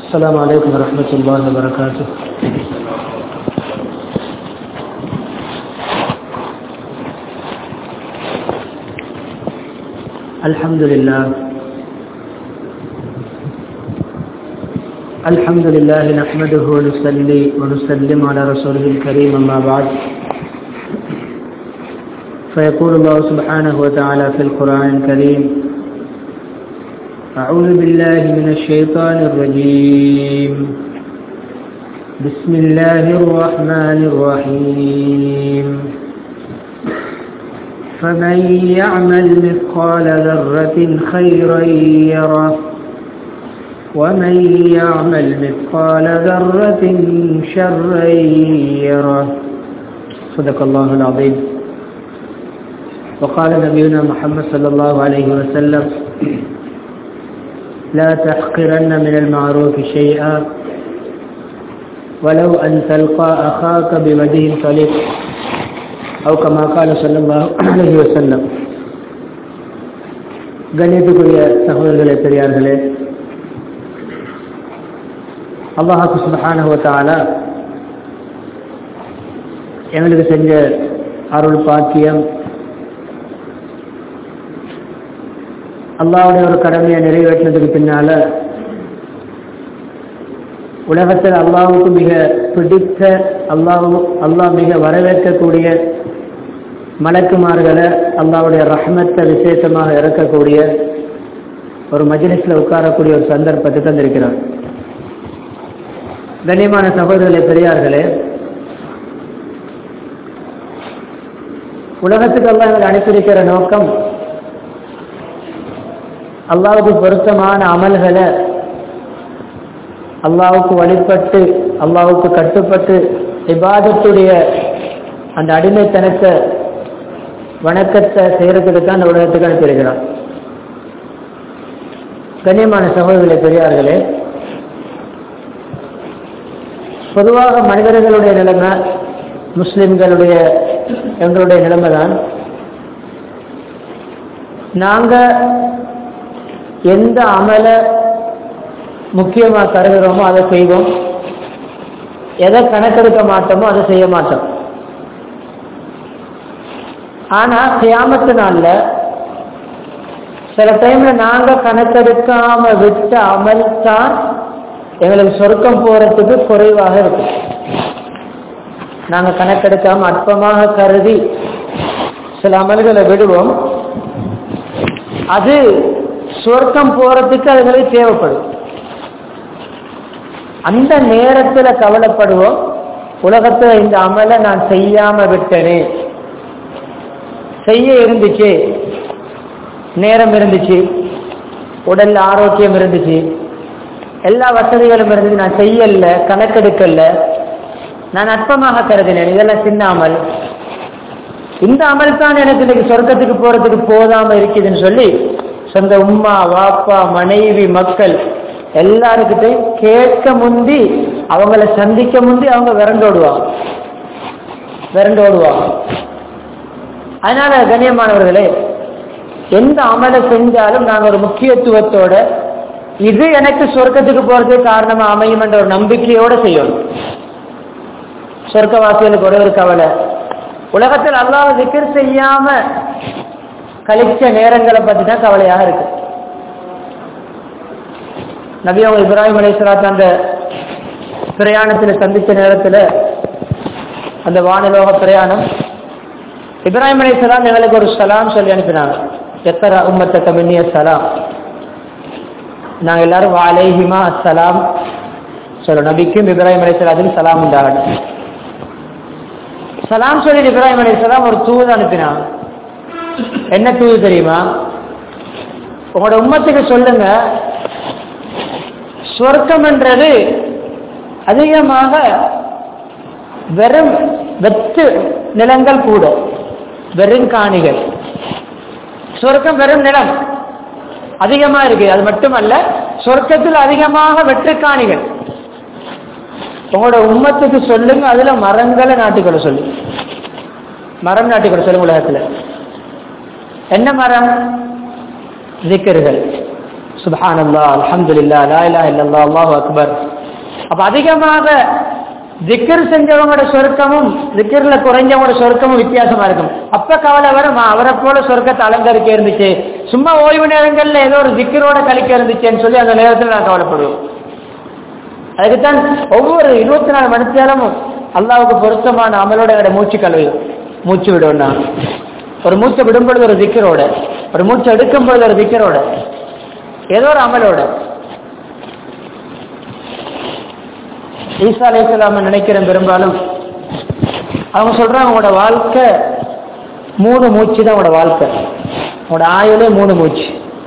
السلام عليكم ورحمة الله وبركاته. الحمد لله نحمده ونصلي ونسلم على رسوله الكريم أما بعد فيقول الله سبحانه وتعالى في القرآن الكريم: أعوذ بالله من الشيطان الرجيم. بسم الله الرحمن الرحيم. فمن يعمل مثقال ذرة خيرا يره ومن يعمل مثقال ذرة شرا يره. صدق الله العظيم. وقال نبينا محمد صلى الله عليه وسلم: لا تحقرن من المعروف شيئا ولو أن تلقى أخاك بوجه طلق أو كما قال صلى الله عليه وسلم. கண்ணியத்துக்குரிய சகோதரர்களே, பெரியார்களே, அல்லாஹ் சுப்ஹானஹு வ தஆலா எங்களுக்கு செஞ்ச அருள் பாக்கியம், அல்லாஹ்வுடைய ஒரு கடமையை நிறைவேற்றினதுக்கு பின்னால உலகத்தில் அல்லாஹ்வுக்கு மிக பிடித்த, அல்லாஹ் மிக வரவேற்கக்கூடிய மலக்குமார்களை அல்லாஹ்வுடைய ரஹ்மத்தை விசேஷமாக இறக்கக்கூடிய ஒரு மஜ்லிஸ்ல உட்காரக்கூடிய ஒரு சந்தர்ப்பத்தை தந்திருக்கிறார். கண்ணியமான சகோதரர்களே, பெரியார்களே, உலகத்துக்கு அல்லாஹ் எங்களை அனுப்பியிருக்கிற நோக்கம் அல்லாஹ்வுக்கு பொருத்தமான அமல்களை, அல்லாஹ்வுக்கு வழிபட்டு அல்லாஹ்வுக்கு கட்டுப்பட்டு இபாதத்துடைய அந்த அடிமைத்தனத்தை, வணக்கத்தை செய்யறதுக்கு தான் அந்த உலகத்துக்கு அனுப்பியிருக்கிறார். கண்ணியமான சகோதரர்களே, பெரியார்களே, பொதுவாக மனிதர்களுடைய நிலைமை, முஸ்லிம்களுடைய எங்களுடைய நிலைமை தான், நாங்க எந்த அமலை முக்கியமாக கருதுகிறோமோ அதை செய்வோம், எதை கணக்கெடுக்க மாட்டோமோ அதை செய்ய மாட்டோம். ஆனா கியாமத்து நாள்ல சில டைம்ல நாங்க கணக்கெடுக்காம விட்ட அமல் தான் எங்களுக்கு சொர்க்கம் போறதுக்கு குறைவாக இருக்கும். நாங்க கணக்கெடுக்காம அற்பமாக கருதி சில அமல்களை விடுவோம், அது சொர்க்கம் போறதுக்கு அதுங்களுக்கு தேவைப்படும். அந்த நேரத்துல கவலைப்படுவோம், உலகத்துல இந்த அமலை நான் செய்யாம விட்டனே, செய்ய இருந்துச்சு, நேரம் இருந்துச்சு, உடல்ல ஆரோக்கியம் இருந்துச்சு, எல்லா வசதிகளும் இருந்துச்சு, நான் செய்யல, கணக்கெடுக்கல, நான் அற்பமாக கருதினேன், இதெல்லாம் சின்ன அமல், இந்த அமல் தான் எனக்கு இன்னைக்கு சொர்க்கத்துக்கு போறதுக்கு போதாம இருக்குதுன்னு சொல்லி சொந்த உம்மா, வாப்பா, மனைவி, மக்கள் எல்லாருக்கிட்டையும் கேட்க முந்தி, அவங்கள சந்திக்க முந்தி அவங்க விரண்டோடுவாங்க. அதனால கண்ணியமானவர்களே, எந்த அமலை செஞ்சாலும் நாங்கள் ஒரு முக்கியத்துவத்தோட இது எனக்கு சொர்க்கத்துக்கு போறதுக்கு காரணமா அமையும் என்ற ஒரு நம்பிக்கையோட செய்யணும். சொர்க்கவாசிகளுக்கு ஒரே ஒரு கவலை, உலகத்தில் அல்லாஹ் திக்ர் செய்யாம கழிச்ச நேரங்களை பத்தி தான் கவலையாக இருக்கு. நபி அவங்க இப்ராஹிம் அலைஹிஸ்ஸலாம் அந்த பிரயாணத்தில் சந்தித்த நேரத்தில், அந்த வானலோக பிரயாணம், இப்ராஹிம் அலைஹிஸ்ஸலாம் எங்களுக்கு ஒரு சலாம் சொல்லி அனுப்பினாங்க. எத்தர உம்மத்தக மின்னி அஸ்ஸலாம், நாங்கள் எல்லாரும் வலைஹிமா அஸ்ஸலாம் சொல்ல, நபிக்கும் இப்ராஹிம் அலைஹிஸ்ஸலாத்துக்கும் சலாம் உண்டாகட்டும். சலாம் சொல்லி இப்ராஹிம் அலைஹிஸ்ஸலாம் ஒரு தூது அனுப்பினாங்க. என்ன தூது தெரியுமா? உங்களோட உம்மத்துக்கு சொல்லுங்க, சொர்க்கம் என்றது அதிகமாக வெறும் வெற்று நிலங்கள் கூட, வெறும் காணிகள். சொர்க்கம் வெறும் நிலம் அதிகமா இருக்கு. அது மட்டுமல்ல, சொர்க்கத்தில் அதிகமாக வெற்று காணிகள். உங்களோட உம்மத்துக்கு சொல்லுங்க, அதுல மரங்களை நாட்டிக்கொள்ள சொல்லு, மரம் நாட்டிக்கொள்ள சொல்லுங்க. உலகத்துல என்ன மரம்? திக்ர்கள், சுப்ஹானல்லாஹ், அல்ஹம்துலில்லாஹ், லா இலாஹ இல்லல்லாஹ், அல்லாஹு அக்பர். அப்ப அதிகமாக திக்ர் செஞ்சவங்களோட சொர்க்கமும் திக்ர்ல குறைஞ்சவங்களோட சொர்க்கமும் வித்தியாசமா இருக்கும். அப்ப கவலை வரும், அவரை போல சொர்க்கத்தை அலங்கரிக்க இருந்துச்சு, சும்மா ஓய்வு நேரங்கள்ல ஏதோ ஒரு திக்ரோட கழிக்க இருந்துச்சுன்னு சொல்லி அந்த நேரத்தில் நான் கவலைப்படுவோம். அதுக்குத்தான் ஒவ்வொரு 24 மணி நேரமும் அல்லாஹ்வுக்கு பொருத்தமான அமலோட மூச்சு கழுவிடும். மூச்சு விடுவோம்னா ஒரு மூச்சை விடும் பொழுது ஒரு திக்ரோட, ஒரு மூச்சை எடுக்கும் பொழுது ஒரு திக்ரோட, ஏதோ ஒரு அமலோட. ஈசா அலைஹிஸ்ஸலாம் நினைக்கிறேன், பெரும்பாலும் அவங்க சொல்றாங்க உங்களோட வாழ்க்கை 3 மூச்சு தான். உங்களோட வாழ்க்கை, உங்களோட ஆயுளே 3 மூச்சு.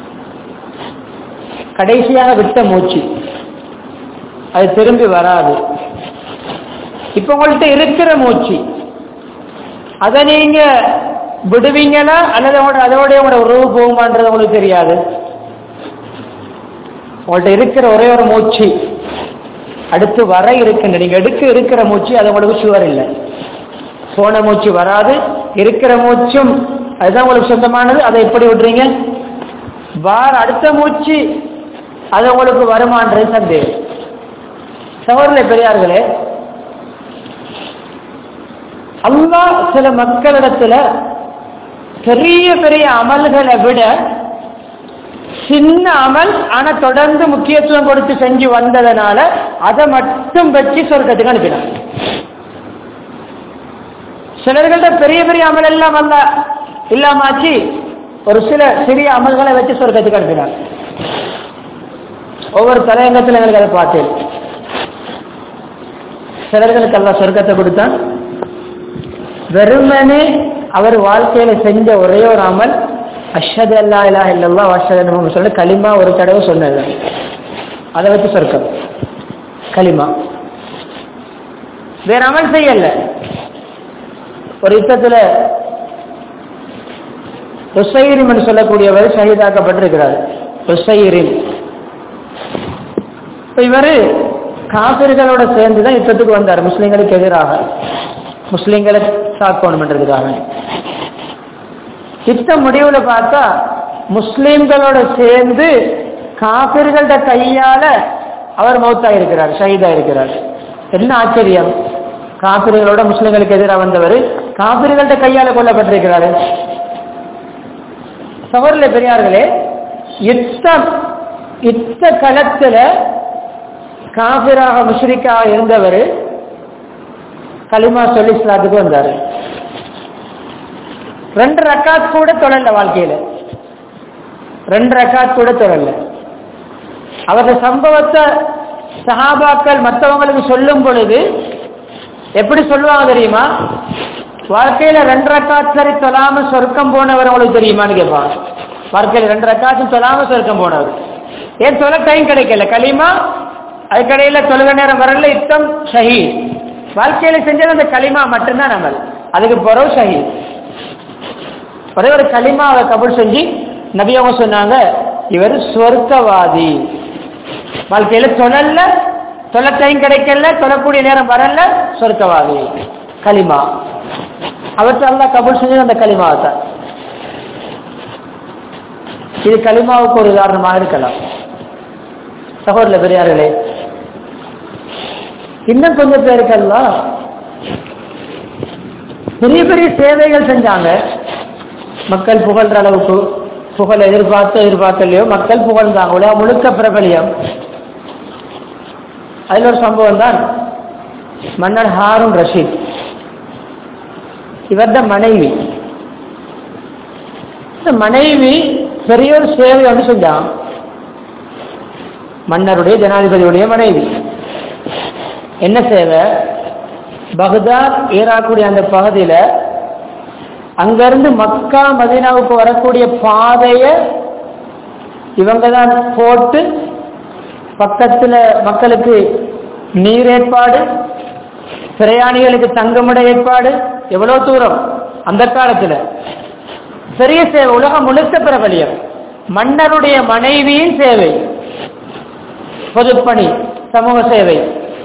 கடைசியாக விட்ட மூச்சு அது திரும்பி வராது. இப்ப உங்கள்கிட்ட இருக்கிற மூச்சு அதை நீங்க விடுவீங்களா அல்லது அதோட உங்களோட உறவு போகுமான்றது உங்களுக்கு தெரியாது. உங்கள்கிட்ட இருக்கிற ஒரே ஒரு மூச்சு அடுத்து வர இருக்கின்ற நீங்க இருக்கிற மூச்சு அது உங்களுக்கு சுவர் இல்லை. போன மூச்சு வராது, இருக்கிற மூச்சும் அதுதான் உங்களுக்கு சொந்தமானது. அதை எப்படி விடுறீங்க? அடுத்த மூச்சு அது உங்களுக்கு வருமானது சந்தேகம். சகோதரர்களே, பெரியார்களே, அல்லாஹ் சில மக்களிடத்துல பெரிய பெரிய அமல்களை விட சின்ன அமல் ஆனா தொடர்ந்து முக்கியத்துவம் கொடுத்து செஞ்சு வந்ததனால அதை மட்டும் வச்சு சொர்க்கத்துக்கு அனுப்பினார். சிலர்கள்ட்ட பெரிய பெரிய அமல் எல்லாம் அல்ல இல்லாமாச்சு, ஒரு சில சிறிய அமல்களை வச்சு சொர்க்கத்துக்கு அனுப்பினார். ஒவ்வொரு தலையங்கத்தில் எங்களுக்கு அதை பார்த்தேன். சிலர்களுக்கு எல்லாம் சொர்க்கத்தை கொடுத்தான். வெறுமனே அவர் வாழ்க்கையில செஞ்ச ஒரே ஒரு அமல் அஷ்ஹது அல்லா இலாஹ இல்லல்லாஹ் வ அஷ்ஹது அன்ன முஹம்மது சொல்லி கலிமா ஒரு தடவை சொன்னது, அதை வச்சு சொர்க்கம். கலிமா வேற அமல் செய்யல. ஒரு யுத்தத்துல ருசைரிம் என்று சொல்லக்கூடியவர் ஷஹீதாக்கப்பட்டிருக்கிறார். ருசைரிம் இவரு காபிர்களோட சேர்ந்துதான் யுத்தத்துக்கு வந்தார், முஸ்லிம்களுக்கு எதிராக, முஸ்லிம்களை தாக்கணும்ன்றதுக்காக. யுத்தம் முடிவுல பார்த்தா முஸ்லிம்களோட சேர்ந்து காபிர்களோட கையால அவர் மௌத்தா இருக்கிறார், ஷஹீதா இருக்கிறார். என்ன ஆச்சரியம்! காபிர்களோட முஸ்லிம்களுக்கு எதிராக வந்தவர் காபிர்களோட கையால கொல்லப்பட்டிருக்கிறாரு. சகோதரர்களே, பெரியார்களே, யுத்த களத்துல காபிராக முஷ்ரிக்காக இருந்தவர் கலிமா சொல்லி இஸ்லாத்துக்கு வந்தாரு. 2 ரக்காத் கூட தொழல, வாழ்க்கையில 2 ரக்காத் கூட தொழல. அவரது சம்பவத்தை சஹாபாக்கள் மற்றவங்களுக்கு சொல்லும் பொழுது எப்படி சொல்லுவாங்க தெரியுமா? வாழ்க்கையில 2 ரக்காத் சரி தொழாம சொர்க்கம் போனவர் உங்களுக்கு தெரியுமான்னு கேட்பாங்க. வாழ்க்கையில 2 ரக்காத்தும் தொழாம சொர்க்கம் போனவர். ஏன் தொலை டைம் கிடைக்கல, களிமா அதுக்கடையில தொழுக நேரம் வரல, யுத்தம், ஷஹீத். வாழ்க்கையில செஞ்சது அந்த களிமா மட்டும்தான் அமல். அதுக்கு பிறகு ஷஹீத். ஒரே ஒரு களிமாவை கபூல் செஞ்சு நபி அவங்க சொன்னாங்க, இவர் சொர்க்கவாதி. வாழ்க்கையில தொழல, தொலை டைம் கிடைக்கல, தொழக்கூடிய நேரம் வரல, சொர்க்கவாதி. களிமா அவற்றை அல்லாஹ் கபூல் செஞ்சது அந்த களிமாவை தான். இது களிமாவுக்கு ஒரு உதாரணமாக இருக்கலாம். சகோதர பெரியார்களே, இன்னும் கொஞ்சம் பேருக்கெல்லாம் பெரிய பெரிய சேவைகள் செஞ்சாங்க. மக்கள் புகழ்ற அளவுக்கு, புகழ் எதிர்பார்க்கலையோ மக்கள் புகழ்ந்தாங்க. உலகம் முழுக்க பிரபலியம். அதில் ஒரு சம்பவம் தான் மன்னர் ஹாரூன் ரஷீத். இவர்த மனைவி, இந்த மனைவி பெரிய ஒரு சேவை வந்து செஞ்சான். மன்னருடைய, ஜனாதிபதியுடைய மனைவி. என்ன சேவை? பக்தாத் ஈராக்குடைய அந்த பகுதியில அங்கிருந்து மக்கா மதீனாவுக்கு வரக்கூடிய பாதைய இவங்க தான் போட்டு, பக்கத்துல மக்களுக்கு நீர் ஏற்பாடு, பிரயாணிகளுக்கு தங்குமிட ஏற்பாடு. எவ்வளவு தூரம் அந்த காலத்துல பெரிய சேவை, உலகம் முழுக்க பிரபலியம். மன்னருடைய மனைவியின் சேவை, பொதுப்பணி, சமூக சேவை.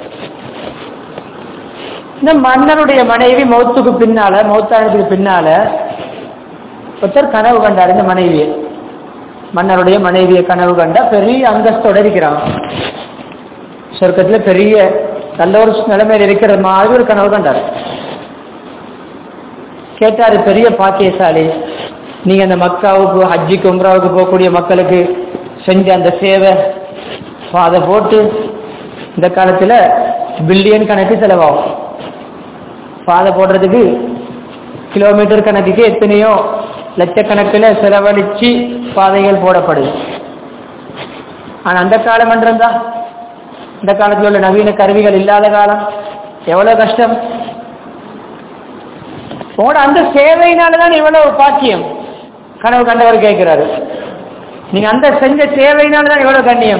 இந்த மன்னருடைய மனைவி மௌத்துக்கு பின்னால, மௌத்தானதுக்கு பின்னால ஒருத்தர் கனவு கண்டார். இந்த மனைவியை மன்னருடைய மனைவியை கனவு கண்டா பெரிய அந்தஸ்தோட இருக்கிறான், சொர்க்கத்துல பெரிய நல்ல ஒரு நிலைமையில இருக்கிற மாதிரி ஒரு கனவு கண்டார். கேட்டாரு, பெரிய பாக்கியசாலி, நீங்க அந்த மக்காவுக்கு ஹஜ்ஜிக்கு உம்ராவுக்கு போகக்கூடிய மக்களுக்கு செஞ்ச அந்த சேவை அதை போட்டு இந்த காலத்துல பில்லியன் கணக்கு செலவாகும். பாதை போடுறதுக்கு கிலோமீட்டர் கணக்குக்கு எத்தனையோ லட்சக்கணக்கில் செலவழிச்சு பாதைகள் போடப்படுது. ஆனா அந்த காலம் என்றா, இந்த காலத்தில் உள்ள நவீன கருவிகள் இல்லாத காலம், எவ்வளவு கஷ்டம். உங்களோட அந்த சேவையினாலதான் இவ்வளவு பாக்கியம். கனவு கண்டவர் கேட்கிறாரு, நீங்க அந்த செஞ்ச சேவையினாலதான் இவ்வளவு கண்ணியம்.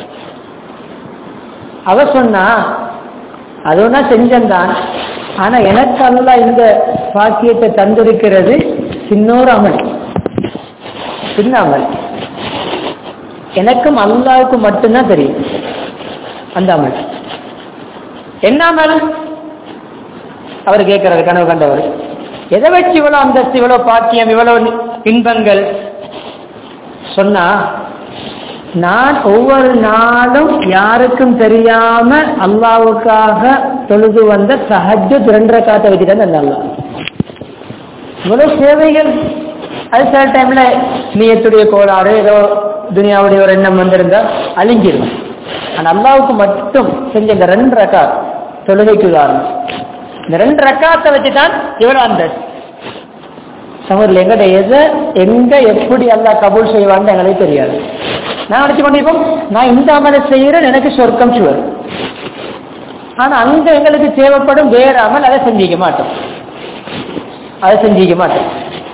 அவ சொன்னா, அதுனா செஞ்சந்தான், ஆனா எனக்கு அல்லாஹ் இந்த பாக்கியத்தை தந்திருக்கிறது சின்னோரு அமல், சின்ன அமல். எனக்கும் அல்லாஹ்வுக்கும் மட்டும்தான் தெரியும் அந்த அமல். என்ன அமல்? அவர் கேட்கிறாரு கனவு கண்டவர், எதை வச்சு இவ்வளவு அந்தஸ்து, இவ்வளவு பாக்கியம், இவ்வளவு இன்பங்கள்? சொன்னா, நான் ஒவ்வொரு நாளும் யாருக்கும் தெரியாம அல்லாஹ்வுக்காக தொழுது வந்த தஹஜ்ஜுத் 2 ரக்காத்தை வச்சுதான் நல்லா. இவ்வளவு சேவைகள். அது சில டைம்ல நியத்துடைய கோளாறு, ஏதோ துனியாவுடைய ஒரு எண்ணம் வந்திருந்தா அழிஞ்சிடும். ஆனா அல்லாஹ்வுக்கு மட்டும் செஞ்ச இந்த 2 ரக்காத் தொழுகைக்கு உதாரணம். இந்த 2 ரக்காத்தை வச்சுதான் இவ்வளவு அந்த சமூகத்தில் எங்கிட்ட எதை எங்க எப்படி அல்லாஹ் கபூல் செய்வான்னு எங்களுக்கு தெரியாது. நான் நினைச்சு கொண்டிருப்போம், நான் இந்த அமலை செய்யறேன், எனக்கு சொர்க்கம் சுவர். ஆனா அங்க எங்களுக்கு தேவைப்படும் வேற அமல், அதை செஞ்சிக்க மாட்டோம், அதை செஞ்சிக்க மாட்டோம்.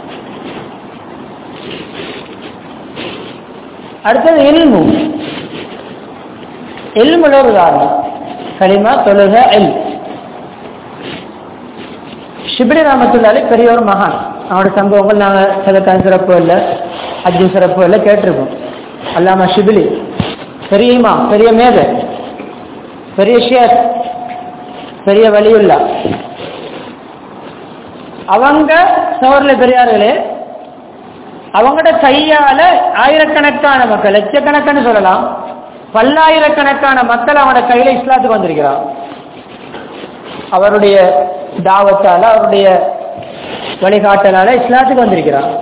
அடுத்தது இல்மு. இல்முல ஒரு உதாரணம், கலிமா, தொழுக, இல். ஷிப்லி ரஹ்மத்துல்லாஹி பெரிய ஒரு மகான். அவனோட சம்பவங்கள் நாங்க சதக்கான் சிறப்பு இல்லை, அஜ்ஜு சிறப்பு இல்லை கேட்டிருக்கோம். அல்லாமா ஷிப்லி பெரிய இமாம், பெரிய மேதை, பெரிய ஷேக், பெரிய வலியுல்லா. அவங்க சோர்ல பெரியார்களே, அவங்களோட கையால ஆயிரக்கணக்கான மக்கள், லட்சக்கணக்கான சொல்லலாம், பல்லாயிரக்கணக்கான மக்கள் அவனோட கையில இஸ்லாத்துக்கு வந்திருக்கிறான். அவருடைய தாவத்தால, அவருடைய வழிகாட்டலால இஸ்லாத்துக்கு வந்திருக்கிறான்.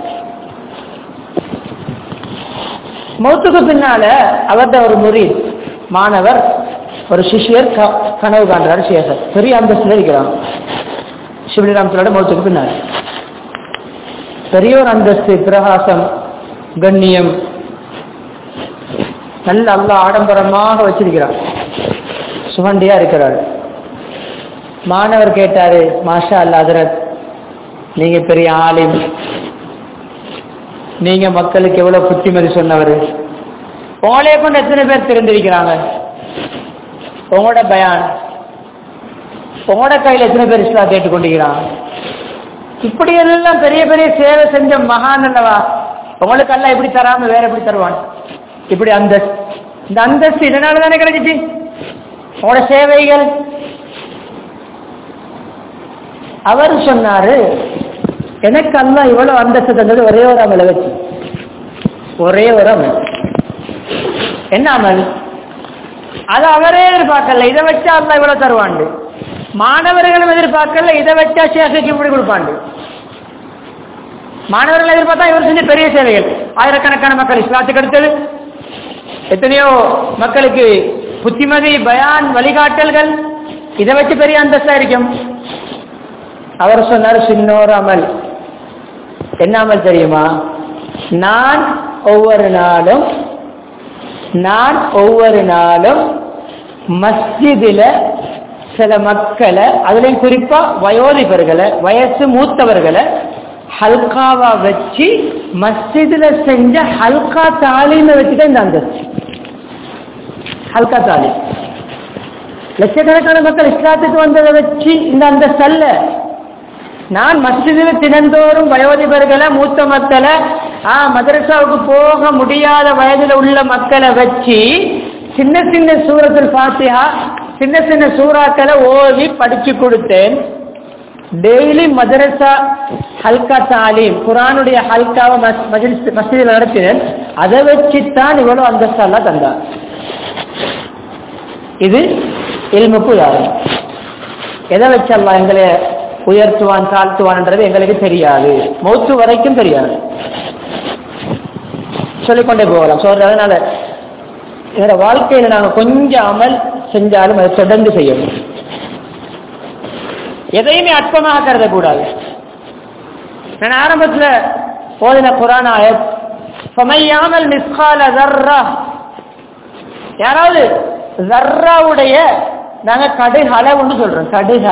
மௌத்துக்கு பின்னால அவர்த ஒரு முரீத் மாணவர், ஒரு சிஷ்யர் கனவு காண்றார். சேகர் பெரிய அந்தஸ்துல இருக்கிறான். ஷிப்லி ரஹ்மத்துல்லாஹி மௌத்துக்கு பின்னால பெரிய ஒரு அந்தஸ்து, பிரகாசம், கண்ணியம், நல்ல அல்லாஹ் ஆடம்பரமாக வச்சிருக்கிறார், சுகண்டியா இருக்கிறார். மாணவர் கேட்டாரு, மாஷா அல்லாஹ் ஹஜ்ரத், நீங்க பெரிய ஆலிம், நீங்க மக்களுக்கு எவ்வளவு புத்திமதி சொன்னவர், உங்களைய கொண்டு எத்தனை பேர் தெரிந்திருக்கிறாங்க, உங்களோட பயான், உங்களோட கையில் எத்தனை பேர் இஸ்லாம் கேட்டுக்கொண்டிருக்கிறாங்க, இப்படி எல்லாம் பெரிய பெரிய சேவை செஞ்ச மகான் அல்லவா, உங்களுக்கு எல்லாம் எப்படி தராம வேற எப்படி தருவான்? இப்படி அந்தஸ்து, இந்த அந்தஸ்து இதனால தானே கிடைச்சிச்சு, உங்களோட சேவைகள். அவர் சொன்னாரு, எனக்கு அல்லாஹ் இவ்வளவு அந்தஸ்து தந்தது ஒரே ஒரு அமலை வச்சு, ஒரே ஒரு அமல். என்ன அமல்? அது அவரே எதிர்பார்க்கல, இதை வச்சா அல்லாஹ் இவ்வளவு தருவாண்டு. மாணவர்களும் எதிர்பார்க்கல, இதை வச்சா சேஷைக்கு இப்படி கொடுப்பாண்டு. மாணவர்கள் எதிர்பார்த்தா இவர் செஞ்ச பெரிய சேவைகள், ஆயிரக்கணக்கான மக்கள் இஸ்லாத்துக்கு எடுத்தது, எத்தனையோ மக்களுக்கு புத்திமதி, பயான், வழிகாட்டல்கள், இதை வச்சு பெரிய அந்தஸ்தா இருக்கும். அவர் சொன்னார், சின்னோர் அமல். என்ன அமல் தெரியுமா? நான் ஒவ்வொரு நாளும் மஸ்ஜிதில சில மக்களை, அதுலயும் குறிப்பா வயோதிபர்களை, வயசு மூத்தவர்களை ஹல்காவா வச்சு மஸ்ஜிதுல செஞ்ச ஹல்கா தாலீமை வச்சுதான் இந்த அந்தஸ்து. ஹல்கா தாலீம், லட்சக்கணக்கான மக்கள் இஸ்லாத்துக்கு வந்ததை வச்சு இந்த அந்தஸ்து அல்ல. நான் மஸ்ஜிதில் தினந்தோறும் வயோதிபர்களை, மூத்த மக்களை, மதரசாவுக்கு போக முடியாத வயதில் உள்ள மக்களை வச்சு சின்ன சின்ன சூரத்துல் ஃபாத்திஹா, சின்ன சின்ன சூறாக்களை ஓதி படிச்சு கொடுத்தேன். டெய்லி மதரசா ஹல்கா தாலீம், குர்ஆனுடைய ஹல்காவை மஸ்ஜிதில் நடத்தினேன். அதை வச்சுத்தான் இவ்வளவு அந்தஸ்தெல்லாம் தந்தார். இது இல்முக்கு உதாரணம். எதை வச்சு அல்லாஹ் எங்களை உயர்த்துவான் தாழ்த்துவான்ன்றது எங்களுக்கு தெரியாது, மௌத்து வரைக்கும் தெரியாது. சொல்லிக்கொண்டே போகலாம். அதனால எங்களோட வாழ்க்கையில நாங்கள் கொஞ்சம் அமல் செஞ்சாலும் அதை தொடர்ந்து செய்யணும். எதையுமே அற்பமாக கருதக்கூடாது. நான் ஆரம்பத்தில் ஓதின குர்ஆன் ஆயத் ஃபமையாமல் மிஸ்கால ذرة, யாராவது ذرவுடைய நாங்க கடுகு அளவுன்னு சொல்றோம். கடுகு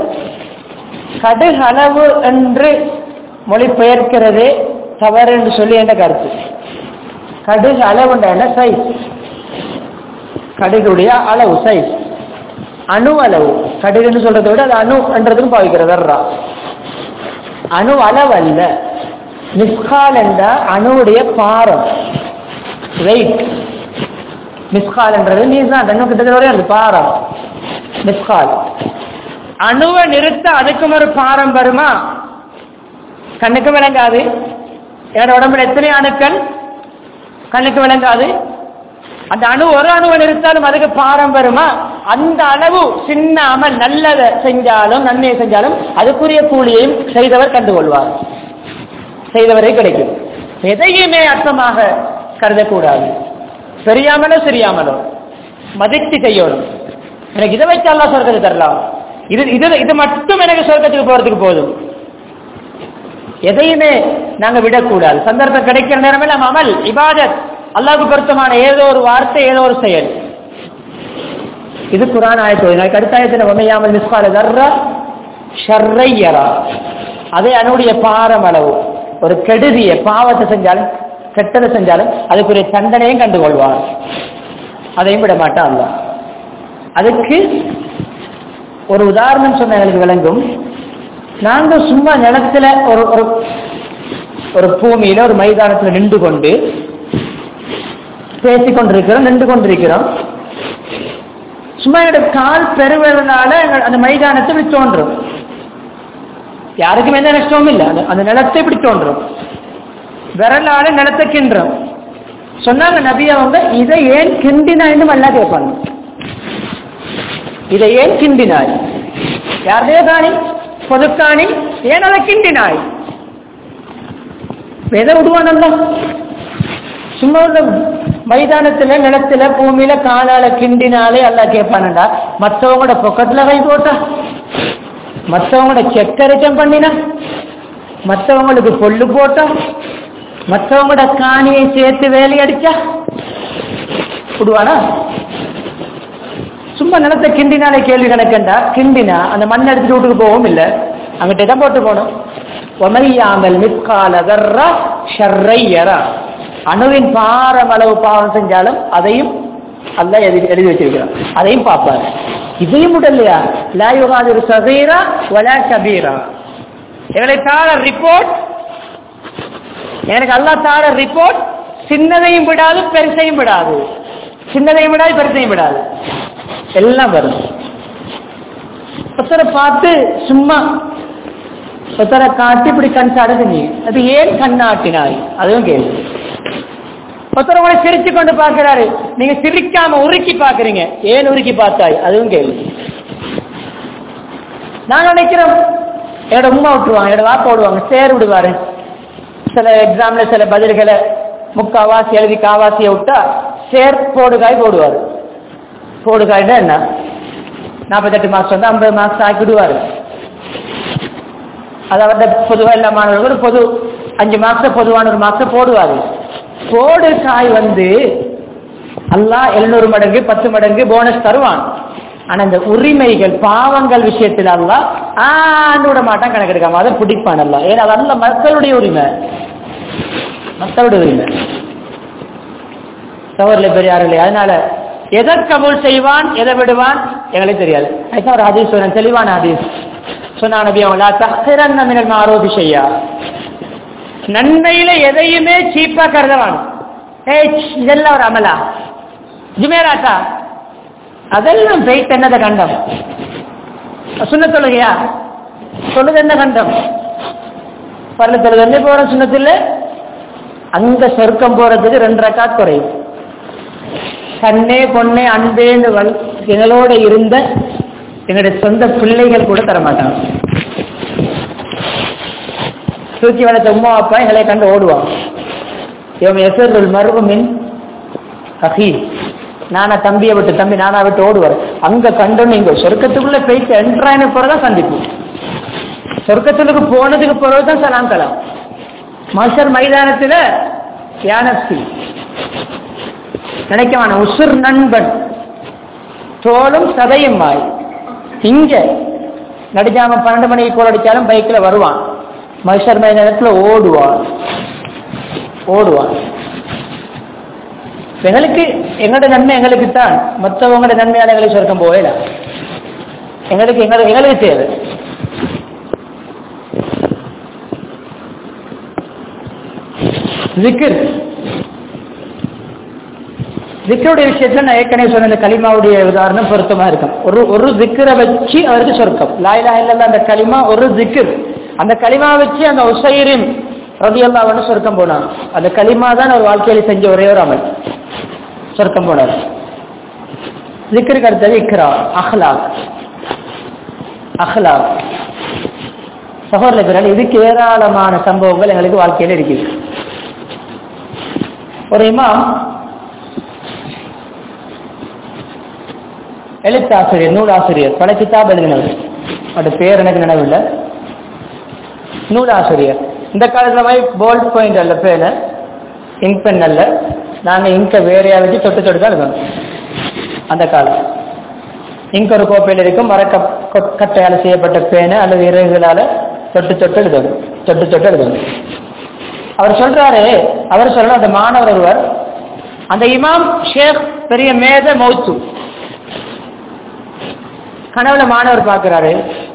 அளவு என்று மொழிபெயர்க்கிறதே தவறு என்று சொல்லி என்ற கருத்து. கடுகு அளவுண்டா என்ன? சைஸ். கடுகுடைய அளவு சைஸ், அணு அளவு. கடுகுன்னு சொல்றதை விட அது அணு என்றதும் பாவிக்கிறது. ذرة அணு அளவு அல்ல. மிஸ்கால் என்ற அணுவுடைய பாரம், வெயிட். மிஸ்கால் என்றது நீதான் கிட்டத்தட்ட பாரம். மிஸ்கால் அணுவை நிறுத்த அதுக்கும் ஒரு பாரம் வருமா? கண்ணுக்கு விளங்காது. என்னோட உடம்புல எத்தனை அணுக்கள் கண்ணுக்கு விளங்காது. அந்த ஒரு அணுவை நிறுத்தாலும் அதுக்கு பாரம் வருமா? அந்த அளவு சின்ன அமல் நல்லதை செஞ்சாலும் நன்மையை செஞ்சாலும் அதுக்குரிய கூலியையும் செய்தவர் கண்டுகொள்வார், செய்தவரை கிடைக்கும். எதையுமே அர்த்தமாக கருதக்கூடாது. பெரியாமலோ சிறியாமலோ மதித்து செய்யணும். எனக்கு இதை வச்சு அல்லாஹ் சொர்க்கத்தை தரலாம், இது மட்டும் எனக்கு சொர்க்கத்துக்கு போறதுக்கு போதும். எதையுமே நாங்க விடக்கூடாது. சந்தர்ப்பம் கிடைக்கிற நேரமே நம்ம அமல் இபாதத் அல்லாஹ்வுக்கு பொருத்தமான ஏதோ ஒரு வார்த்தை, ஏதோ ஒரு செயல். இது குர்ஆன் ஆயத்து. அடுத்த ஆயத்தில் வமையாமல் மிஸ்கால ذرة ஷர்ரை யரா, அதே அணுடைய பாரம் அளவு. ஒரு கெடுதிய பாவத்தை செஞ்சாலும் கெட்டதை செஞ்சாலும் அதுக்குரிய தண்டனையும் கண்டுகொள்வார், அதையும் விட மாட்டான் அல்லாஹ். அதுக்கு ஒரு உதாரணம் சொன்ன எனக்கு விளங்கும். நாங்க சும்மா நிலத்துல ஒரு பூமியில ஒரு மைதானத்துல நின்று கொண்டு பேசிக்கொண்டிருக்கிறோம், நின்று கொண்டிருக்கிறோம். சும்மா என்னோட கால் பெருவதனால அந்த மைதானத்தை இப்படி தோன்றும். யாருக்கும் எந்த நஷ்டமும் இல்லை. அந்த நிலத்தை இப்படி தோன்றும். விரலால நிலத்தை கிண்டுறோம். சொன்னாங்க நபி அவங்க, இதை ஏன் கிண்டினாய்னு நல்லா கேட்பாங்க. இதை ஏன் கிண்டினாய்? யாரதே காணி பொதுக்காணி, ஏன் அதை கிண்டினாய்? எதை விடுவானல்ல? சும்மா மைதானத்துல நிலத்துல பூமியில காலால கிண்டினாலே எல்லாம் கேட்பானண்டா, மற்றவங்களோட பொக்கத்துல கை போட்டா, மற்றவங்களோட செக்கரிச்சம் பண்ணினா, மற்றவங்களுக்கு பொல்லு போட்டா, மற்றவங்களோட காணியை சேர்த்து வேலை அடிச்சா விடுவானா? சும்மா நிலத்தை கிண்டினாலே கேள்வி கணக்கண்டா, கிண்டினா அந்த மண் எடுத்துட்டு வீட்டுக்கு போகவும் இல்லை, அங்கிட்ட தான் போட்டு போகணும். ஒமையாமல் மிஸ்கால ذرة ஷர்ரை யரா, அணுவின் பாரம் அளவு பாவம் செஞ்சாலும் அதையும் அல்லாஹ் எழுதி வச்சிருக்கிறான், அதையும் பார்ப்பார். இதையும் உடல்லையா லா யுகாதிரு சகீரா வலா கபீரா. எங்களை தார ரிப்போர்ட், எனக்கு அல்லாஹ் தார ரிப்போர்ட் சின்னதையும் விடாது பெருசையும் விடாது, சின்னதையும் விடாது பெருசையும் விடாது, எல்லாம் வரும். ஒருத்தரை பார்த்து சும்மா ஒருத்தரை காட்டி இப்படி கண் சாடுது, நீ அது ஏன் கண்ணாட்டினாய்? அதுவும் கேள்வி. ஒருத்தர் உங்களை சிரிச்சு கொண்டு பார்க்கிறாரு, நீங்க சிரிக்காம உருக்கி பாக்குறீங்க, ஏன் உருக்கி பார்த்தாய்? அதுவும் கேள்வி. நான் நினைக்கிறோம் என்னோட உமா விட்டுருவாங்க, என்னோட வாப்பா விடுவாங்க, சேர் விடுவாரு. சில எக்ஸாம்ல சில பதில்களை முக்காவாசி எழுதி காவாசியை விட்டா சேர் போடுகாய் போடுவாரு. போடுகாய்னா என்ன? 48 மார்க்ஸ் வந்து 50 மார்க்ஸ் ஆக்கிடுவாரு. அதாவது பொதுவாக எல்லா மாணவர்களும் பொது 5 மார்க்ஸ் பொதுவான ஒரு மார்க்ஸை போடுவாரு. போடு காய் வந்து அல்லாஹ் 700 மடங்கு 10 மடங்கு போனஸ் தருவான். ஆனா இந்த உரிமைகள் பாவங்கள் விஷயத்தில் அல்லாஹ் ஆண்டு விட மாட்டான், கணக்கெடுக்காம அதை பிடிப்பான் அல்ல. ஏன்னா அதல்ல மக்களுடைய உரிமை, மக்களுடைய உரிமை. சவர்ல பெரியார்களே, அதனால எதை கபூல் செய்வான் எதை விடுவான் எங்களுக்கு தெரியாது. அதுதான் ஒரு ஹதீஸ் சொன்னேன், தெளிவான ஹதீஸ் சொன்னா நபி அவங்களா தஹ்ரன் மினல் மாரூஃபி ஷையா, நன்மையில எதையுமே சீப்பா கருதவான். இதெல்லாம் ஒரு அமலா ஜுமேராட்டா, அதெல்லாம் பெய்ட் என்னத கண்டம். சுண்ண தொழுகையா சொல்லுது என்ன கண்டம்? பரல தொழுது போற சுண்ணத்தில் அங்க சொர்க்கம் போறதுக்கு 2 ரக்காத் குறையும். கண்ணே பொண்ணே அன்பேன்னு எங்களோட இருந்த எங்களுடைய சொந்த பிள்ளைகள் கூட தரமாட்டாங்க. தூக்கி வளர்த்த உமா அப்பா எங்களை கண்டு ஓடுவாங்க. இவன் எசருள் மருவமின் அகி, நானா தம்பியை விட்டு தம்பி நானா விட்டு ஓடுவார். அங்க கண்டோன்னு இங்க சொர்க்கத்துக்குள்ள போயிட்டு என்ட்ராயின பிறகுதான் சந்திப்பு. சொர்க்கத்துக்கு போனதுக்கு பிறகுதான் சலாம் கலாம். மஷர் மைதானத்துல யானப்சி நினைக்கவான உசுர் நண்பன் தோளும் சதையும் வாய். இங்க நடிச்சாம 12 மணிக்கு கோல் அடிச்சாலும் பைக்ல வருவான். மஷர் மைதானத்துல ஓடுவான். எங்களுக்கு எங்களோட நன்மை எங்களுக்கு தான், மற்றவங்களோட நன்மையால எங்களுக்கு சொர்க்கம் போயிட எங்களுக்கு தேவை. ஜிக்கருடைய விஷயத்துல நான் ஏற்கனவே சொன்ன இந்த கலிமாவுடைய உதாரணம் பொருத்தமா இருக்கும். ஒரு ஜிக்கரை வச்சு அவருக்கு சொர்க்கம். லா இலாஹா இல்லல்லாஹ் அந்த கலிமா ஒரு ஜிக்கர். அந்த கலிமா வச்சு அந்த உசைரின் ரலியல்லாஹு அன்ஹு சொர்க்கம் போனாங்க. அந்த கலிமா தான் அவர் வாழ்க்கையில செஞ்ச ஒரே ஒரு அமல், சொர்க்கம் போனார். ஜிக்கருக்கு அடுத்தது இக்ரா, அஹ்லாக். சகோதர பிறகு இதுக்கு ஏராளமான சம்பவங்கள் எங்களுக்கு வாழ்க்கையில இருக்குது. ஒரு இமாம் எழுத்தாசிரியர், நூலாசிரியர், பல கிதாப் எழுதினவர், அவருடைய பேர் எனக்கு நினைவில்லை. நூலாசிரியர். இந்த காலத்துல மாதிரி போல்ட் பாயிண்ட் அல்ல, பேன இங்க் பென் அல்ல, நாங்க இங்க வேறையா வச்சு தொட்டு தான் இருக்கணும். அந்த காலம் இங்க ஒரு கோப்பையில் இருக்கும், மரக்கட்டையால் செய்யப்பட்ட பேனை அல்லது இறகுகளால தொட்டு எழுதணும். அவர் சொல்றாரு, அந்த மாணவர் ஒருவர், அந்த இமாம் ஷேக் பெரிய மேத மௌத்து, கனவுல மாணவர் பார்க்கிறாரு,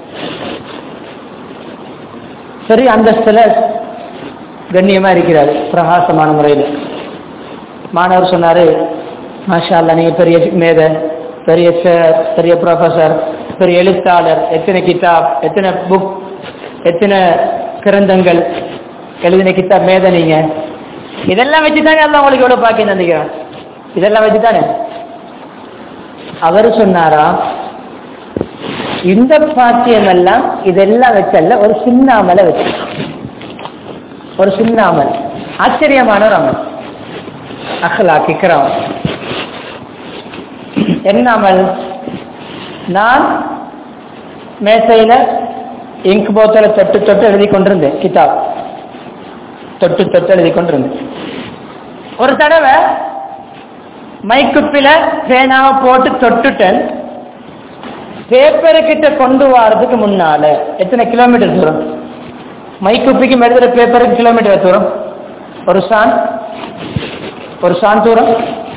சரி அந்தஸ்துல கண்ணியமா இருக்கிறாரு, பிரகாசமான முறையில். மாணவர் சொன்னாரு, மாஷா அல்லாஹ், நீங்க பெரிய மேத, பெரிய ப்ரொஃபசர், பெரிய எழுத்தாளர், எத்தனை கிதாப், எத்தனை புக், எத்தனை கிரந்தங்கள் எழுதின கிதாப் மேத, நீங்க இதெல்லாம் வச்சுதானே அல்லாஹ் உங்களுக்கு எவ்வளவு பாக்கியம் தந்திக்கிறான், இதெல்லாம் வச்சுதானே. அவர் சொன்னாரா, இந்த பாக்கியம் எல்லாம் இதெல்லாம் வச்சல்ல, ஒரு சின்ன அமலை வச்சு, ஒரு சின்ன அமல், ஆச்சரியமான ஒரு அமல், அஹ்லாக் இக்ராம். என்ன அமல்? நான் மேசையில இங்க் போத்தல தொட்டு எழுதி கொண்டிருந்தேன், கிதாப் தொட்டு எழுதி கொண்டிருந்தேன். ஒரு தடவை மைக்குப்பில பேனாவை போட்டு தொட்டுட்டேன். பேப்பரை கிட்ட கொண்டு வரதுக்கு முன்னால எத்தனை கிலோமீட்டர் தூரம்? மைக்குப்பிக்கு எழுதுற பேப்பருக்கு கிலோமீட்டர் தூரம், ஒரு சான் தூரம்.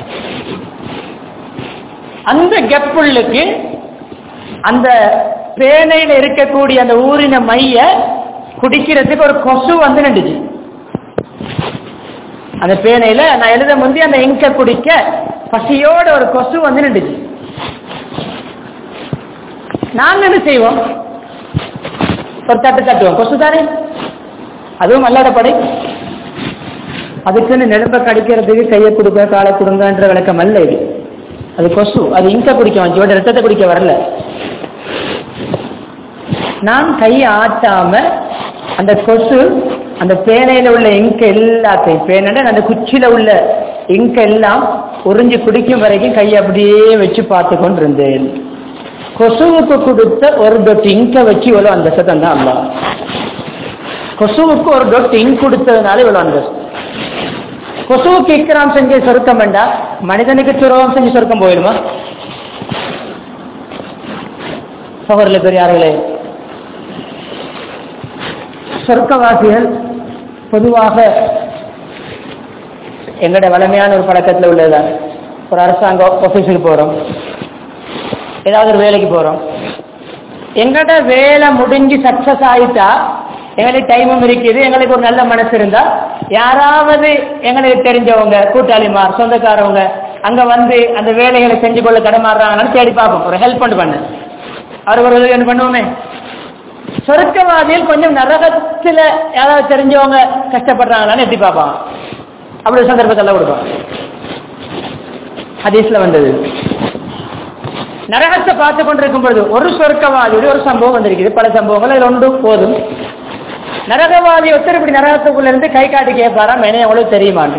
அந்த கெப்புள்ளுக்கு அந்த பேனையில இருக்கக்கூடிய அந்த ஊரின மைய குடிக்கிறதுக்கு ஒரு கொசு வந்து நின்றுச்சு. அந்த பேனையில நான் எழுத முந்தி அந்த இங்க குடிக்க பசியோட ஒரு கொசு வந்து நின்றுச்சு. நாங்க என்ன செய்வோம்? ஒரு தட்டுவோம், கொசு தானே, அதுவும் அல்லாத படை. அதுக்குன்னு நெருப்ப கடிக்கிறதுக்கு கையை கொடுங்க காலை கொடுங்கன்ற விளக்கம் அல்ல இது. அது கொசு, அது இங்க குடிக்க வந்து ரத்தத்தை குடிக்க வரல. நான் கையை ஆட்டாம அந்த கொசு அந்த பேனையில உள்ள இங்க எல்லாத்தையும், பேனை அந்த குச்சியில உள்ள இங்க எல்லாம் உறிஞ்சி குடிக்கும் வரைக்கும் கையை அப்படியே வச்சு பார்த்து கொண்டு இருந்தேன். கொசுவுக்கு கொடுத்த ஒரு டொட் இங்க வச்சு இவ்வளவு அந்த சத்தம் தான் அல்ல. கொசுவுக்கு ஒரு டொட் இங்க் கொடுத்ததுனால இவ்வளவு அந்த. கொசுவுக்கு இக்ராம் செஞ்ச சொர்க்கம் வேண்டாம், மனிதனுக்கு துரோகம் செஞ்சு சொர்க்கம் போயிடுமா? சகோதரர்களே பெரியார்களே, சொர்க்கவாசிகள் பொதுவாக எங்களுடைய வலிமையான ஒரு பழக்கத்தில் உள்ளதுதான். ஒரு அரசாங்க ஆபீஸுக்கு போறோம், ஏதாவது ஒரு வேலைக்கு போறோம், எங்கட வேலை முடிஞ்சு சக்சஸ் ஆயிட்டா எங்களுக்கு டைமும் இருக்குது, எங்களுக்கு ஒரு நல்ல மனசு இருந்தா யாராவது எங்களுக்கு தெரிஞ்சவங்க, கூட்டாளிமார், சொந்தக்காரவங்க அங்க வந்து அந்த வேலைகளை செஞ்சு கொள்ள கடமாடுறாங்கன்னு தேடி பார்ப்போம், ஒரு ஹெல்ப் பண்ண அவர் ஒரு உதவி பண்ணுவோமே. சொர்க்கவாதியில் கொஞ்சம் நரகத்துல யாராவது தெரிஞ்சவங்க கஷ்டப்படுறாங்களான்னு எட்டி பார்ப்பாங்க. அப்படி ஒரு சந்தர்ப்பத்தை எல்லாம் கொடுப்பான். ஹதீஸ்ல வந்தது. நரகத்தை பார்த்து கொண்டிருக்கும் பொழுது ஒரு சொர்க்கவாதியுடைய ஒரு சம்பவம் வந்திருக்குது. பல சம்பவங்கள் அதில் ஒன்று போதும். நரகவாதி ஒருத்தர் இப்படி நரகத்துக்குள்ள இருந்து கை காட்டி கேட்பாராம், என்ன உங்களுக்கு தெரியுமான்னு.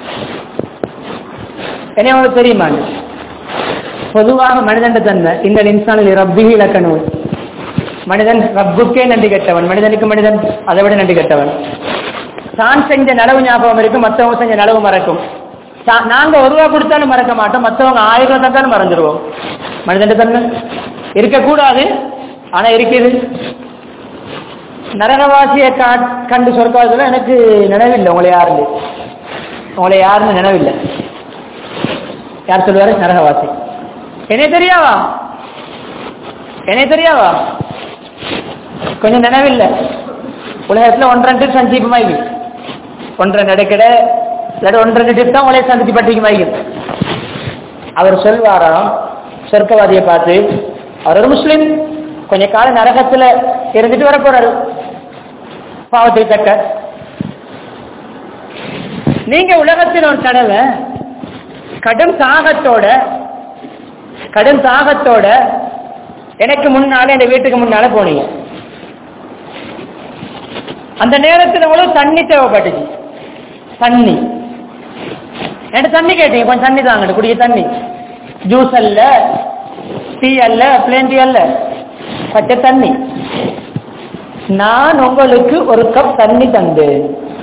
என்ன உங்களுக்கு தெரியுமான்னு. பொதுவாக மனிதன் தன்மை இந்த இன்சானில் ரப்பிஹி லக்கனூன், மனிதன் ரப்புக்கே நன்றி கெட்டவன், மனிதனுக்கு மனிதன் அதை விட நன்றி கெட்டவன். தான் செஞ்ச நலவு ஞாபகம் இருக்கும், மற்றவங்க செஞ்ச நலவு மறக்கும். நாங்க ஒரு ரூபா கொடுத்தாலும் மறக்க மாட்டோம், மற்றவங்க 1000 ரூபா தந்தாலும் மறந்துடுவோம். மனிதன் தன்மை இருக்கக்கூடாது, ஆனா இருக்குது. நரகவாசியை கண்டு சொர்க்கவாசில எனக்கு நினைவில்லை உங்களை யாருன்னு நினைவில்லை. யார் சொல்லுவாரு? நரகவாசி. என்ன தெரியாவா கொஞ்சம் நினைவில்லை. உலகத்துல 1-2 சஞ்சீபமாயி 1-2 நடக்கட 1-2 டிப் தான் உலக சந்திச்சு பட்டிக்குமாயி. அவர் சொல்வாராம் சொர்க்கவாதியை பார்த்து, அவர் ஒரு முஸ்லிம், கொஞ்ச காலம் நரகத்துல இருந்துட்டு வர போறாரு பாவத்தை தக்க. நீங்க உலகத்தில் ஒரு தடவை கடும் தாகத்தோட எனக்கு முன்னால என் வீட்டுக்கு முன்னால போனீங்க. அந்த நேரத்தில் உங்களுக்கு தண்ணி தேவைப்பட்டுச்சு. தண்ணி கேட்டீங்க, கொஞ்சம் தண்ணி தாங்க, குடிய தண்ணி, ஜூஸ் அல்ல, டீ அல்ல, பிளேன் டீ அல்ல, பச்சை தண்ணி. நான் உங்களுக்கு ஒரு கப் தண்ணி தந்தேன்.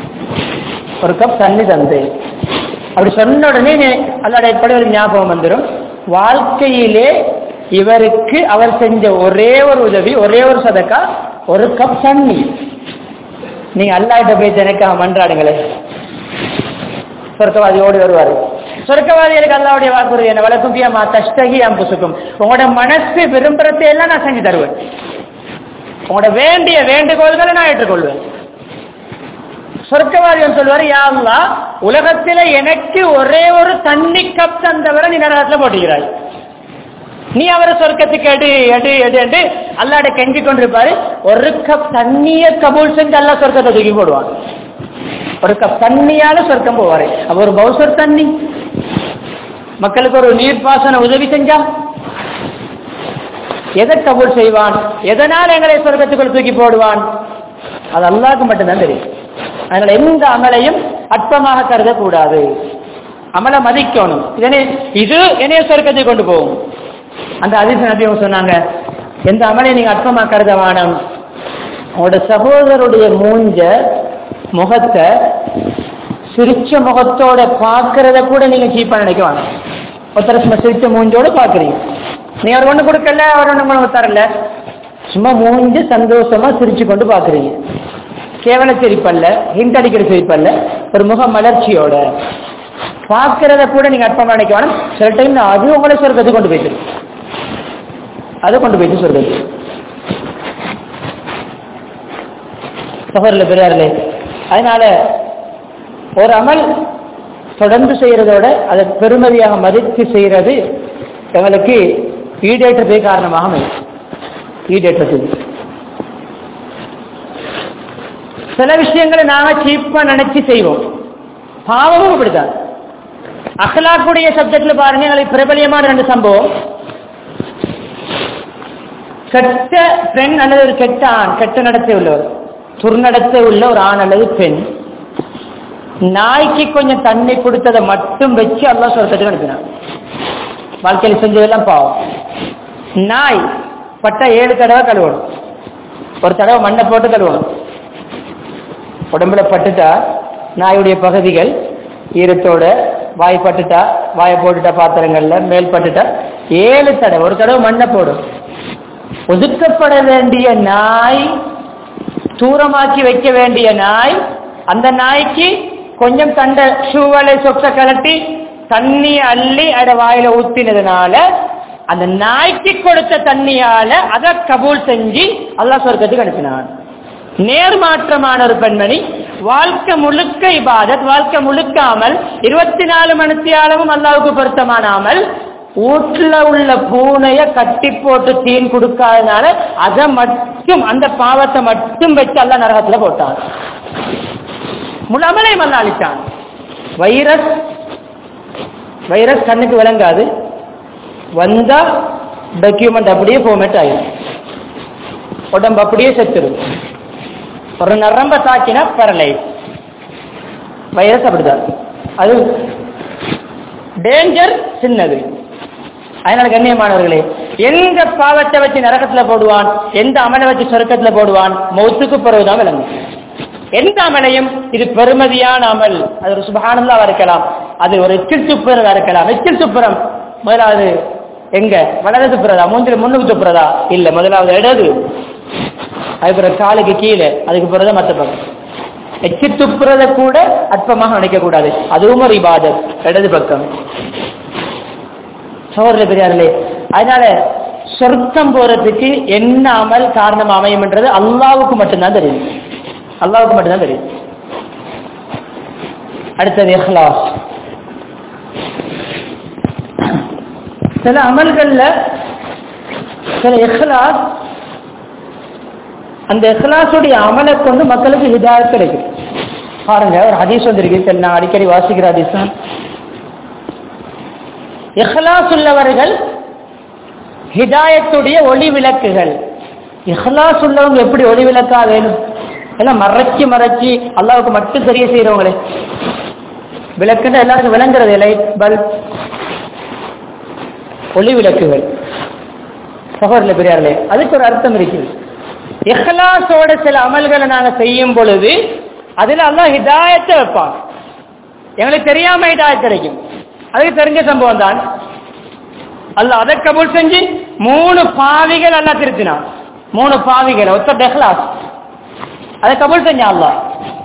அப்படி சொன்ன உடனே அல்லாஹ் எப்படி ஒரு ஞாபகம் வந்துடும். வாழ்க்கையிலே இவருக்கு அவர் செஞ்ச ஒரே ஒரு உதவி, ஒரே ஒரு சதக்கா, ஒரு கப் தண்ணி. நீங்க அல்லாஹ்கிட்ட போய் எனக்காக மன்றாடுங்களே, சொர்க்கவாதி ஓடி வருவாரு. சொர்க்கவாதிகளுக்கு அல்லாஹ்வுடைய வாக்குறுதி என்ன? வலக்கும் பியமா தஷ்தகி அம்புசுக்கும், உங்களோட மனசு விரும்புறதை எல்லாம் நான் செஞ்சு தருவேன், உங்களோட வேண்டிய வேண்டுகோள்களை நான் ஏற்றுக்கொள்வேன். சொர்க்கவாதிகள் சொல்வாரு, யா அல்லாஹ், உலகத்தில எனக்கு ஒரே ஒரு தண்ணி கப் தந்தவரை நீ நரகத்துல போட்டுகிறாய், நீ அவரை சொர்க்கத்துக்கு எடு அல்லாஹ்ட கெஞ்சி கொண்டிருப்பாரு. ஒரு கப் தண்ணிய கபூல் செஞ்சு அல்லாஹ் சொர்க்கத்தை தூக்கி போடுவான். ஒரு கப் தண்ணியால சொர்க்கம் போவாரு. அப்ப ஒரு பவுசர் தண்ணி, மக்களுக்கு ஒரு நீர்ப்பாசன உதவி செஞ்சா எதை கபூல் செய்வான், எதனால் எங்களை சொர்க்கத்துக்குள் தூக்கி போடுவான், அது அல்லாஹ்க்கு மட்டும்தான் தெரியும். அதனால எந்த அமலையும் அற்பமாக கருதக்கூடாது, அமலை மதிக்கணும். இது என்னைய சொர்க்கத்தை கொண்டு போகும். அந்த ஹதீஸ் நபி அவங்க சொன்னாங்க, எந்த அமலையும் நீங்க அற்பமா கருத வேணும். உங்களோட சகோதரருடைய முகத்தை சிரிச்ச முகத்தோட பாக்குறத கூட நீங்க சீப்பா நினைக்க வேணும். ஒருத்தர சும்மா சிரிச்ச மூஞ்சோட பாக்குறீங்க, நீ அவர் ஒண்ணு கொடுக்கல, அவர் ஒண்ணு தரல, சும்மா மூஞ்சி சந்தோஷமா சிரிச்சு கொண்டு பாக்குறீங்க. கேவல சிரிப்பல்ல, ஹிண்ட் அடிக்கிற சிரிப்பல்ல, ஒரு முக மலர்ச்சியோட பாக்குறத கூட நீங்க அற்பமா நினைக்க வேணும். சில டைம் அது உங்களை சொர்க்கத்துக்கு கொண்டு போயிட்டு சொர்க்கத்துக்கு. சகோதரர்களே, பெரியார்களே, அதனால ஒரு அமல் தொடர்ந்து செய்யறதோட அதை பெருமதியாக மதித்து செய்யறது எங்களுக்கு ஈடேற்றத்தை காரணமாக ஈடேற்றத்துக்கு. சில விஷயங்களை நாங்க சீப்பா நினைச்சு செய்வோம், பாவமும் அப்படித்தான். அஹ்லாக்குடைய சப்ஜெக்ட்ல பாருங்க, எங்களுக்கு பிரபலியமான 2 சம்பவம். கெட்ட பெண் அல்லது ஒரு கெட்ட ஆண், கெட்ட நடத்தை உள்ளவர், துர்நடத்தை உள்ள ஒரு ஆண் அல்லது பெண், நாய்க்கு கொஞ்சம் தண்ணி கொடுத்ததை மட்டும் வச்சு அல்லாஹ் சொர்க்கத்துக்கு அனுப்பினான். வாழ்க்கையில் செஞ்சதெல்லாம் பாவம். நாய் பட்டா 7 தடவை கழுவணும், ஒரு தடவை மண்ணை போட்டு கழுவணும். உடம்புல பட்டுட்டா நாயுடைய பகுதிகள் ஈரத்தோட, வாய் பட்டுட்டா, வாயை போட்டுட்டா, பாத்திரங்கள்ல மேல் பட்டுட்டா 7 தடவை, ஒரு தடவை மண்ணை போடும். ஒதுக்கப்பட வேண்டிய நாய், தூரமாக்கி வைக்க வேண்டிய நாய், அந்த நாய்க்கு கொஞ்சம் தண்ட ஷூவலை சொக்க கலட்டி தண்ணி அள்ளி அட வாயில ஊத்தினதுனால அந்த நாய்க்கு கொடுத்த தண்ணியால அதை கபூல் செஞ்சு அல்லாஹ் சொர்க்கத்துக்கு அனுப்பினான். நேர்மாற்றமான ஒரு பெண்மணி, வாழ்க்கை முழுக்க இபாதத், வாழ்க்கை முழுக்க அமல், 24 மணித்தியாலமும் அல்லாஹ்வுக்கு பொருத்தமான அமல், வீட்டுல உள்ள பூனைய கட்டி போட்டு தீன் கொடுக்காதனால அதை மட்டும், அந்த பாவத்தை மட்டும் வச்சு அல்லாஹ் நரகத்துல போட்டான். முழு அமலையும் அல்லாஹ் அழிச்சான். வைரஸ் கண்ணுக்கு விளங்காது, வந்தா டாக்குமெண்ட் அப்படியே ஃபார்மேட் ஆயிடும், உடம்பு அப்படியே செத்துடும். ஒரு நரம்ப தாக்கினா பேரலைஸ். வைரஸ் அப்படிதான், அது டேஞ்சர் சின்னது. அதனால கண்ணியமானவர்களே, எந்த பாவத்தை வச்சு நரகத்துல போடுவான், எந்த அமலை வச்சு சொர்க்கத்துல போடுவான், மௌத்துக்கு பிறகுதான் விளங்கும். எந்த அமலையும் இது பெருமதியான அமல், அது ஒரு சுப்ஹானல்லாஹ் இருக்கலாம், அது ஒரு எச்சில் துப்புரதா இருக்கலாம். எச்சில் துப்புரம் முதலாவது எங்க, வலது துப்புறதா, மூஞ்சில முன்னுக்கு துப்புறதா? இல்ல, முதலாவது இடது, அதுக்கு பிறகு காலுக்கு கீழே, அதுக்கு பிறகுதான் மற்ற பக்கம். எச்சி துப்புறத கூட அற்பமாக நினைக்க கூடாது, அதுவும் ஒரு இபாதத், இடது பக்கம். சோர்ல பெரியார்களே, அதனால சொர்க்கம் போறதுக்கு என்ன அமல் காரணம் அமையும் என்றது அல்லாஹ்வுக்கு மட்டும்தான் தெரியும், அல்லாஹ்வுக்கு மட்டும்தான் தெரியும். அடுத்தது இஹ்லாஸ். சில அமல்கள்ல சில இஹ்லாஸ், அந்த இஹ்லாஸுடைய அமலை கொண்டு மக்களுக்கு ஹிதாயத் கிடைக்கும். பாருங்க, ஒரு ஹதீஸ் வந்திருக்கு, நான் அடிக்கடி வாசிக்கிற ஹதீஸ் தான். இஹ்லாஸ் உள்ளவர்கள் ஹிதாயத்துடைய ஒளி விளக்குகள். இஹ்லாஸ் உள்ளவங்க எப்படி ஒளி விளக்கா வேணும்? எல்லாம் மறைச்சி அல்லாஹ்வுக்கு மட்டும் தெரிய செய்யறவங்களே. விளக்குன்னா எல்லாருக்கும் விளங்குறது, லைட் பல்ப், ஒளி விளக்குகள். சகோதரர்களே பெரியார்களே, அதுக்கு ஒரு அர்த்தம் இருக்குது. இஹ்லாஸோட சில அமல்களை நாங்க செய்யும் பொழுது அதுல அல்லாஹ் ஹிதாயத்தை வைப்பான். எங்களுக்கு தெரியாம ஹிதாயத் கிடைக்கும், அதுக்கு தெரிஞ்ச சம்பவம் தான். அல்லாஹ் அதை கபூல் செஞ்சு 3 பாவிகள் அல்லாஹ் திருத்தினான். 3 பாவிகள், ஒருத்தர் இஹ்லாஸ், அதை கபூல் செஞ்சான் அல்லாஹ்.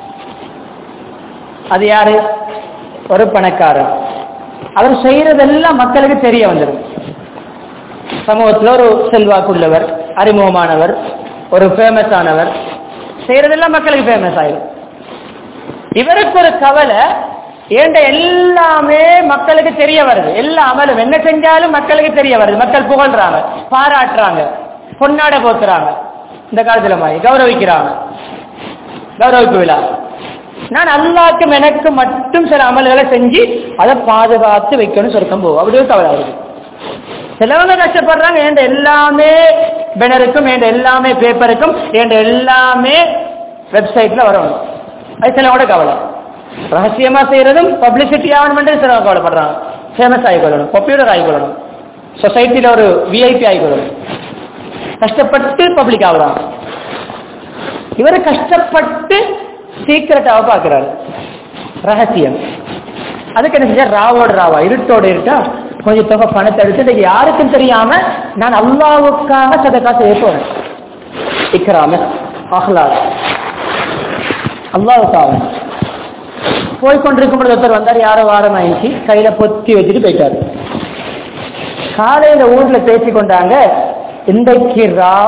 அது யாரு? ஒரு பணக்காரர். அவர் செய்யறதெல்லாம் மக்களுக்கு தெரிய வந்துடும். சமூகத்தில் ஒரு செல்வாக்குள்ளவர், அறிமுகமானவர், ஒரு ஃபேமஸ் ஆனவர், செய்யறதெல்லாம் மக்களுக்கு ஃபேமஸ் ஆயிடும். இவருக்கு ஒரு கவலை, ஏண்ட எல்லாமே மக்களுக்கு தெரிய வருது, எல்லா அமலும் என்ன செஞ்சாலும் மக்களுக்கு தெரிய வருது, மக்கள் புகழ்றாங்க, பாராட்டுறாங்க, பொன்னாட போத்துறாங்க, இந்த காலத்துல மாதிரி கௌரவிக்கிறாங்க, கௌரவிப்பு விழா. நான் அல்லாஹ்க்கும் எனக்கு மட்டும் சில அமல்களை செஞ்சு அதை பாதுகாத்து வைக்கணும், சொர்க்கம் போகும், அப்படியே கவலை வருது. சிலவங்க கஷ்டப்படுறாங்க, ஏண்ட எல்லாமே பேனருக்கும், ஏண்ட எல்லாமே பேப்பருக்கும், ஏண்ட எல்லாமே வெப்சைட்ல வரணும், அது சிலவோட கவலை. ரகசியமா செய்யறதும் பப்ளிசிட்டி ஆகணும், சிலவங்க கவலைப்படுறாங்க. ஃபேமஸ் ஆகிக்கொள்ளணும், பாப்புலர் ஆகிக்கொள்ளணும், சொசைட்டில ஒரு விஐபி ஆகிக்கொள்ளணும், கஷ்டப்பட்டு பப்ளிக் ஆகுறாங்க. இவரு கஷ்டப்பட்டு சீக்கிரட்டாக பார்க்கிறாரு, ரகசியம். அதுக்கு என்ன செஞ்சா, ராவோட ராவா, இருட்டோட இருட்டா கொஞ்சம் தொகை பணத்தை எடுத்து யாருக்கும் தெரியாம நான் அல்லாஹ்வுக்காக சதகா செய்ய போறேன். இக்ராம அஹ்லாஸ், அல்லாஹ்வுக்காக போய்கொண்டிருக்கும் பொழுது ஒருத்தர் வந்தார், யாரோ வாரம் ஆயிடுச்சு, கையில பொத்தி வச்சுட்டு போயிட்டாரு. காலையில ஊர்ல பேசிக்கொண்டாங்க, இன்றைக்கு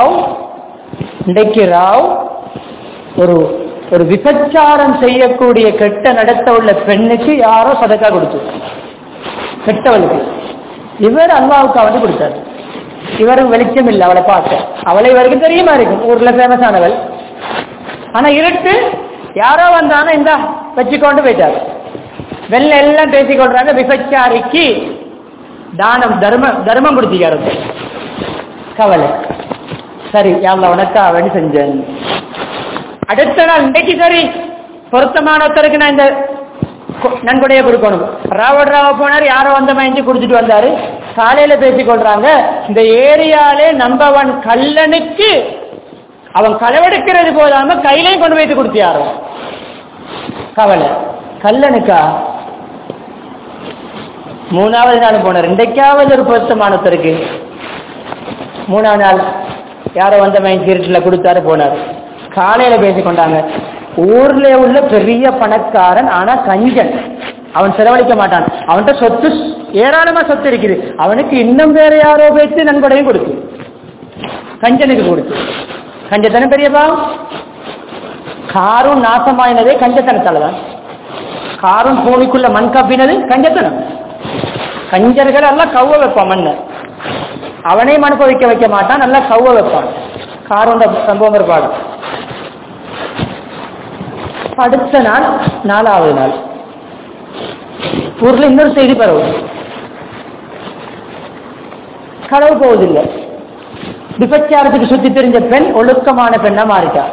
ராவ் ஒரு விபச்சாரம் செய்யக்கூடிய கெட்ட நடத்த உள்ள பெண்ணுக்கு யாரோ சதக்கா கொடுத்து, கெட்டவளுக்கு. இவர் அல்லாஹ்வுக்காக வந்து கொடுத்தாரு. இவரும் வெளிச்சம் இல்லை, அவளை பார்க்க, அவளை இவருக்கு தெரியுமா இருக்கும், ஊர்ல ஃபேமஸ் ஆனவள். ஆனா இருட்டு, யாரோ வந்தானோ இந்த வச்சுக்கொண்டு போயிட்டாரு. வெள்ள எல்லாம் பேசிக்கொள்றாங்க, விபச்சாரிக்கு தானம் தர்மம் கொடுத்திக்காரு. கவலை, சரி யாழ்லா உனக்கா வேண்டி செஞ்சேன். அடுத்த நாள், இன்றைக்கு சரி பொருத்தமானவருக்கு நான் இந்த நன்கொடையை கொடுக்கணும். ராவ போனார், யாரோ வந்த மாதிரி குடிச்சிட்டு வந்தாரு. காலையில பேசிக்கொள்றாங்க, இந்த ஏரியாலே நம்பர் 1 கல்லனுக்கு அவன் களவெடுக்கிறது போதாம கையிலையும் கொண்டு போயிட்டு கொடுத்தியாரோ. கவலை, கல்லனுக்கா? 3வது நாள் போனார், இன்றைக்காவது ஒரு பொருத்தமானவருக்கு. 3வது நாள் யாரோ வந்த மாதிரி திருட்டுல கொடுத்தாரு, போனார். காலையில பேசிக்கொண்டாங்க, ஊர்ல உள்ள பெரிய பணக்காரன், ஆனா கஞ்சன், அவன் செலவழிக்க மாட்டான், அவன்கிட்ட சொத்து ஏராளமா சொத்து இருக்குது, அவனுக்கு இன்னும் வேற யாரோ பேசி நன்கொடையும் கொடுத்து, கஞ்சனுக்கு கொடுத்து. கஞ்சத்தனம் பெரியப்பா. காரும் நாசமாயினதே கஞ்சத்தனத்தாலதான். காரும் பூமிக்குள்ள மண் கப்பினது கஞ்சத்தனம். கஞ்சர்கள் எல்லாம் கவ்வ வைப்பான் மண்ணை, அவனையும் அனுபவிக்க வைக்க மாட்டான், நல்லா கவ்வ வைப்பான். காரோட சம்பவம் இருப்பாடு. அடுத்த நாள், 4வது நாள் ஊர்ல இன்னொரு செய்தி பரவும், களவு போவதில்லை. விபச்சாரத்துக்கு சுத்தி தெரிஞ்ச பெண் ஒழுக்கமான பெண்ணா மாறிட்டா.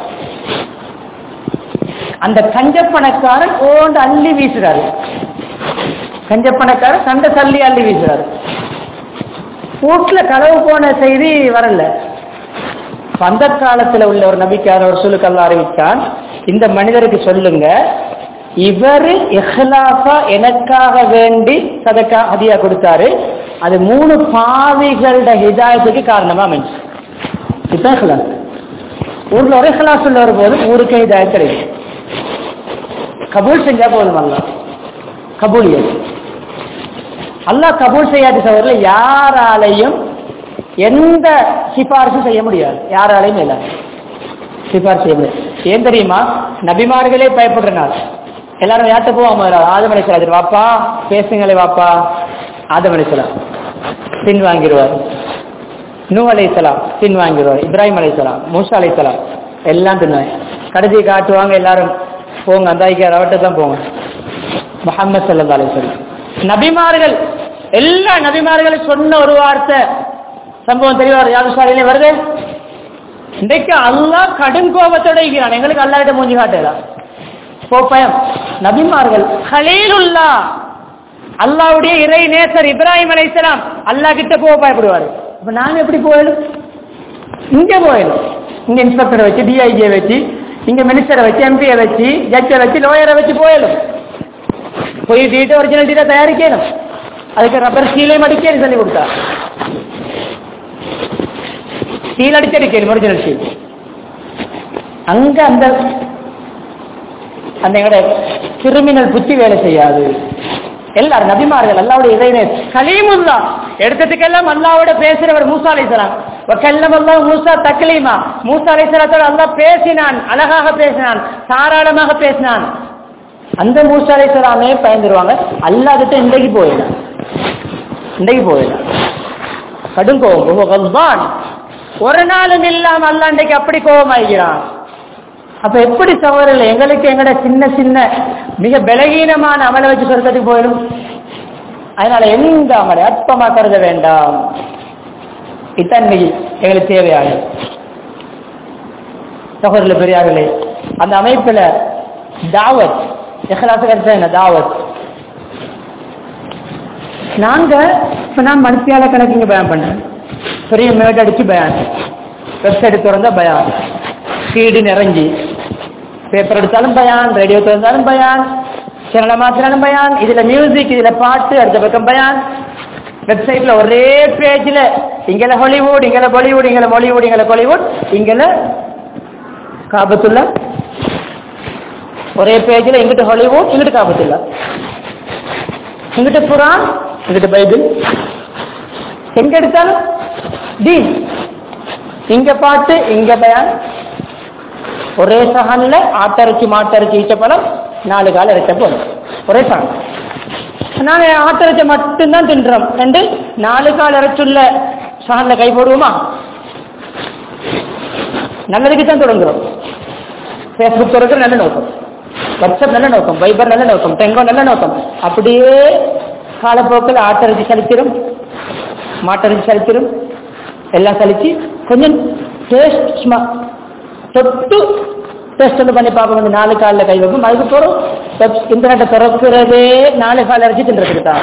அந்த கஞ்சப்பணக்காரன் ஓண்டு அள்ளி வீசுறாரு, கஞ்சப்பணக்காரன் சண்டை தள்ளி அள்ளி வீசுறாரு. வீட்டுல களவு போன செய்தி வரல. அந்த காலத்துல உள்ள ஒரு நபிக்கார ஒரு சொல்லுக்கல்ல அறிவித்தான், இந்த மனிதருக்கு சொல்லுங்க, இவரு இஹ்லாஸா எனக்காக வேண்டி சதக்கா ஹதியா கொடுத்தாரு, அது 3 பாவிகளோட ஹிதாயத்துக்கு காரணமா அமைஞ்சு. இதுதான் இஹ்லாஸ். ஊர்ல ஒரு இஹ்லாஸ் உள்ள போது ஊருக்கு ஹிதாயத் கிடைக்கும். கபூல் செஞ்சா போதும். அல்லாஹ் கபூலியத், அல்லாஹ் கபூல் செய்யாத சவர்ல யாராலையும் எந்த சிபாரிசும் செய்ய முடியாது. யாராலையும் இல்லை சிபாரிசு செய்ய முடியாது. ஏன் தெரியுமா? நபிமார்களே பயப்படுற நாள். எல்லாரும் யார்கிட்ட போவாங்க? ஆதம் அலைஹிஸ்ஸலாம், வாப்பா பேசுங்களே வாப்பா. ஆதம் அலைஹிஸ்ஸலாம் பின் வாங்கிடுவார், நூ அலைஹிஸ்ஸலாம் பின் வாங்கிடுவார், இப்ராஹிம் அலைஹிஸ்ஸலாம், மூசா அலைஹிஸ்ஸலாம் எல்லாம் பின்வாங்க. கடைசி காட்டுவாங்க, எல்லாரும் போங்க அந்த அவட்ட தான் போங்க. முஹம்மது ஸல்லல்லாஹு அலைஹி வஸல்லம் நபிமார்கள் எல்லா நபிமார்களும் சொன்ன ஒரு வார்த்தை சம்பவம் தெளிவார் யாருசாலையிலே வருது. இன்றைக்கு அல்லாஹ் கடும் கோபத்தோட இருக்கிறான். எங்களுக்கு அல்லாஹ்கிட்ட மூஞ்சி காட்டலாம் பயம். நபிமார்கள் கலீலுல்லாஹ், அல்லாஹ்வுடைய இறை நேசர் இப்ராஹிம் அலைஹிஸ்ஸலாம் அல்லாஹ் கிட்ட போக பயப்படுவாரு. அப்ப நாங்க எப்படி போயிடும்? இங்க போயிடும். இங்க இன்ஸ்பெக்டரை வச்சு, டிஐஜியை வச்சு, இங்க மினிஸ்டரை வச்சு, எம்பியை வச்சு, ஜட்ஜை வச்சு, லோயரை வச்சு போயிடும். போய் டீட்டை ஒரிஜினல் டீட்டை தயாரிக்கணும், அதுக்கு ரப்பர் சீலை மடிக்கணும் சொல்லி கொடுத்தா, சீல் அடிச்சடிக்கணும் ஒரிஜினல் சீல். அங்க அந்த அந்த எங்கட கிரிமினல் புத்தி வேலை செய்யாது. எல்லாரும் நபிமார்கள் அல்லாஹ்வுடைய இறைனே கலீமுல்லா எடுத்ததுக்கெல்லாம் அல்லாஹ்வோட பேசுறவர் மூசா அலைஹிஸ்ஸலாம். வகல்லம் அல்லாஹ் மூசா தக்லீமா, மூசா அலைஹிஸ்ஸலாத்தோட அல்லாஹ் பேசினான், அழகாக பேசினான், தாராளமாக பேசினான். அந்த மூசா அலைஹிஸ்ஸலாமே பயந்துருவாங்க. அல்லாஹ் கிட்ட இன்றைக்கு போயிடலாம், இன்றைக்கு போயிடலாம். கடும் கோபம், ஒரு நாளும் இல்லாம அல்லாஹ் இன்றைக்கு அப்படி கோபமாகிறான். அப்ப எப்படி சவரில் எங்களுக்கு எங்கட சின்ன சின்ன மிக பலகீனமான அமலை வச்சு சொர்க்கத்துக்கு போயிடும். அதனால எந்த அமலை அற்பமா கருத வேண்டாம். இத்தன்மை எங்களுக்கு தேவையான சகோதரர்களே பெரியார்களே, அந்த அமைப்புல தாவத் இஹ்லாஸ் கருத்து என்ன தாவத். நாங்க இப்ப நான் மனுஷியால கணக்கு இங்க பயான் பண்றேன், பெரிய மேட் அடிச்சு பயான், வெப்சைட் திறந்தா பயான், சீடி நிறைஞ்சி, பேப்பர் எடுத்தாலும் பயான், ரேடியோ திறந்தாலும் பயான், சேனலை மாத்தினாலும் பயான், இதுல மியூசிக், இதுல பாட்டு, அடுத்த பக்கம் பயான். வெப்சைட்ல ஒரே பேஜ்ல இங்கல ஹாலிவுட், இங்கல பாலிவுட், இங்கல மாலிவுட், இங்கல கோலிவுட், இங்கல காபத்துல்லா. ஒரே பேஜ்ல இங்கிட்ட ஹாலிவுட், இங்கிட்ட காபத்துல்லா, இங்கிட்ட குர்ஆன், இங்கிட்ட பைபிள், எங்க எடுத்தாலும் தீன், இங்க பாட்டு, இங்க பயான். ஒரே சகன்ல ஆட்டரிச்சி மாட்டரிச்சி ஈச்சப்பழம் 4 கால இறைச்ச போதும். ஒரே சகன் நாங்க ஆட்டரிச்ச மட்டும்தான் தின்றோம் என்று 4 கால் இறைச்சுள்ள சகன்ல கை போடுவோமா? நல்லதுக்கு தான் தொடங்குறோம். பேஸ்புக் தொடங்குற நல்ல நோக்கம், வாட்ஸ்அப் நல்ல நோக்கம், வைபர் நல்ல நோக்கம், டெங்கோ நல்ல நோக்கம். அப்படியே காலப்போக்கில் ஆட்டரிச்சி சலிச்சிடும், மாட்டரிச்சி சலிச்சிடும், எல்லாம் சலிச்சு கொஞ்சம் டேஸ்ட் தொட்டு டெஸ்ட் ஒன்று பண்ணி பார்ப்போம். 4 காலில் கை வைக்கும். அதுக்கு போகிறோம் இன்டர்நெட்டை திறக்கிறதே 4 கால் அரைச்சி தின்றதுக்கு தான்.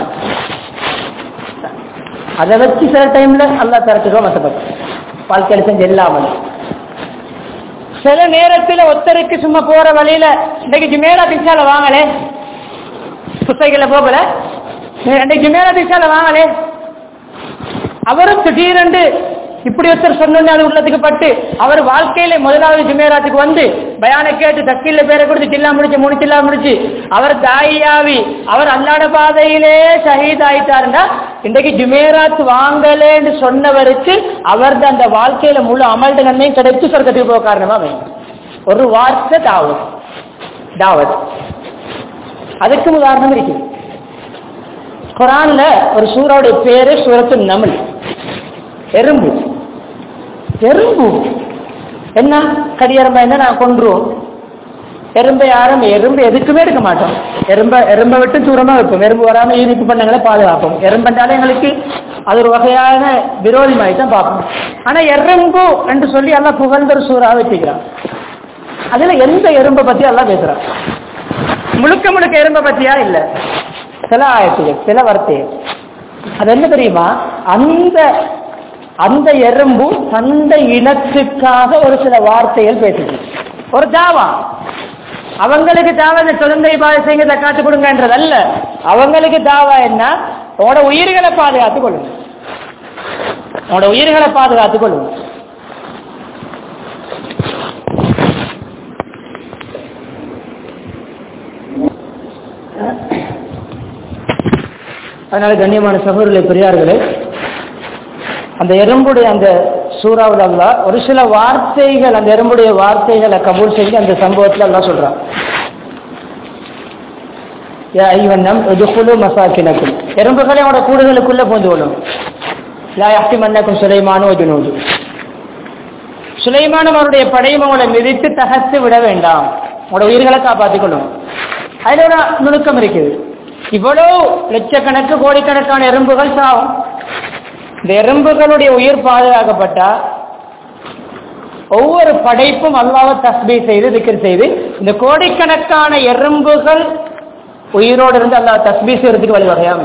அதை வச்சு சில டைம்ல அல்லா திறக்குறோம். மற்றபடி வாழ்க்கையில் செஞ்சு இல்லாமல் சில நேரத்தில் ஒருத்தருக்கு சும்மா போற வழியில இன்னைக்கு ஜுமேரா பிச்சால வாங்கலே, புத்தகைகளை போகல, இன்னைக்கு ஜுமேரா பிச்சால வாங்கலே, அவரும் திடீரென்று இப்படி ஒருத்தர் சொன்னோன்னு அது உள்ளத்துக்கு பட்டு அவர் வாழ்க்கையில முதலாவது ஜுமேராத்துக்கு வந்து பயானை கேட்டு தக்கீல்ல பேரை கொடுத்து சில்லா முடிச்சு 3 சில்லா முடிச்சு அவர் தாயாவி அவர் அல்லாட பாதையிலே ஷஹீத் ஆயிட்டாருன்னா இன்றைக்கு ஜுமேராத் வாங்கலேன்னு சொன்னவருக்கு அவரது அந்த வாழ்க்கையில முழு அமல்ட நன்மையும் கிடைத்து சொர்க்கத்துக்கு போக காரணமா ஒரு வார்த்தை தாவத். தாவத் அதுக்கு உதாரணம் இருக்கு. குர்ஆன்ல ஒரு சூறாவுடைய பேரு சூரத்து நம்ல், எறும்பு. எறும்பு என்ன கடியரம்பா என்ன நான் கொன்றுவோம். எறும்பை யாரும் எறும்பு எதுக்குமே எடுக்க மாட்டோம். எறும்பை விட்டு தூரமா வைப்போம். எறும்பு வராம ஈர்ப்பு பண்ணங்களை பாதுகாப்போம். எறும்புன்றாலே எங்களுக்கு அது ஒரு வகையான விரோதி மாதிரி தான் பார்ப்போம். ஆனா எறும்பு என்று சொல்லி எல்லாம் புகழ்ந்த ஒரு சூறா வச்சுக்கிறான். அதுல எந்த எறும்பை பத்தி எல்லாம் பேசுறான்? முழுக்க முழுக்க எறும்பை பத்தியா இல்ல, சில ஆயத்துகள் சில வார்த்தைகள். அது என்ன தெரியுமா? அந்த எறும்பு தந்த இனத்துக்காக ஒரு சில வார்த்தைகள் பேசுது. ஒரு தாவா, அவங்களுக்கு தாவா இந்த சுதந்திர இபாதத் செய்யுங்க, காத்து கொடுங்கன்றது அல்ல. அவங்களுக்கு தாவா என்ன? உங்களோட உயிர்களை பாதுகாத்துக் கொள்ளுங்க, உங்களோட உயிர்களை பாதுகாத்துக் கொள்ளுங்க. அதனால கண்ணியமான சகோதரர்களே, பெரியார்களே, அந்த எறும்புடைய அந்த சூறாவில் அல்லாஹ் ஒரு சில வார்த்தைகள், அந்த எறும்புடைய வார்த்தைகளை கபூல் செஞ்சு அந்த சம்பவத்தில் அல்லாஹ் சொல்றான். யா ஐயுஹன்னம் உதுகுலு மசாகினக்கும், எறும்புகளை அவனோட கூடுகளுக்குள்ள புகுந்து கொள்ளும். லா யஹ்திமன்னக்கும் சுலைமானு வஜுனூது, சுலைமானும் அவருடைய படையும் அவங்களை மிதித்து தகர்த்து விட வேண்டாம், உங்களோட உயிர்களை காப்பாற்றிக் கொள்ளும். அதுல ஒரு நுணுக்கம் இருக்குது. இவ்வளவு லட்சக்கணக்கு கோடிக்கணக்கான எறும்புகள் சாவும். இந்த எறும்புகளுடைய உயிர் பாதுகாக்கப்பட்டா ஒவ்வொரு படைப்பும் அல்லாஹ்வை தஸ்பீஹ் செய்து திக்ர் செய்து இந்த கோடிக்கணக்கான எறும்புகள் உயிரோடு இருந்து அல்லாஹ் தஸ்பீஹ் செய்யறதுக்கு வழிவகையாம.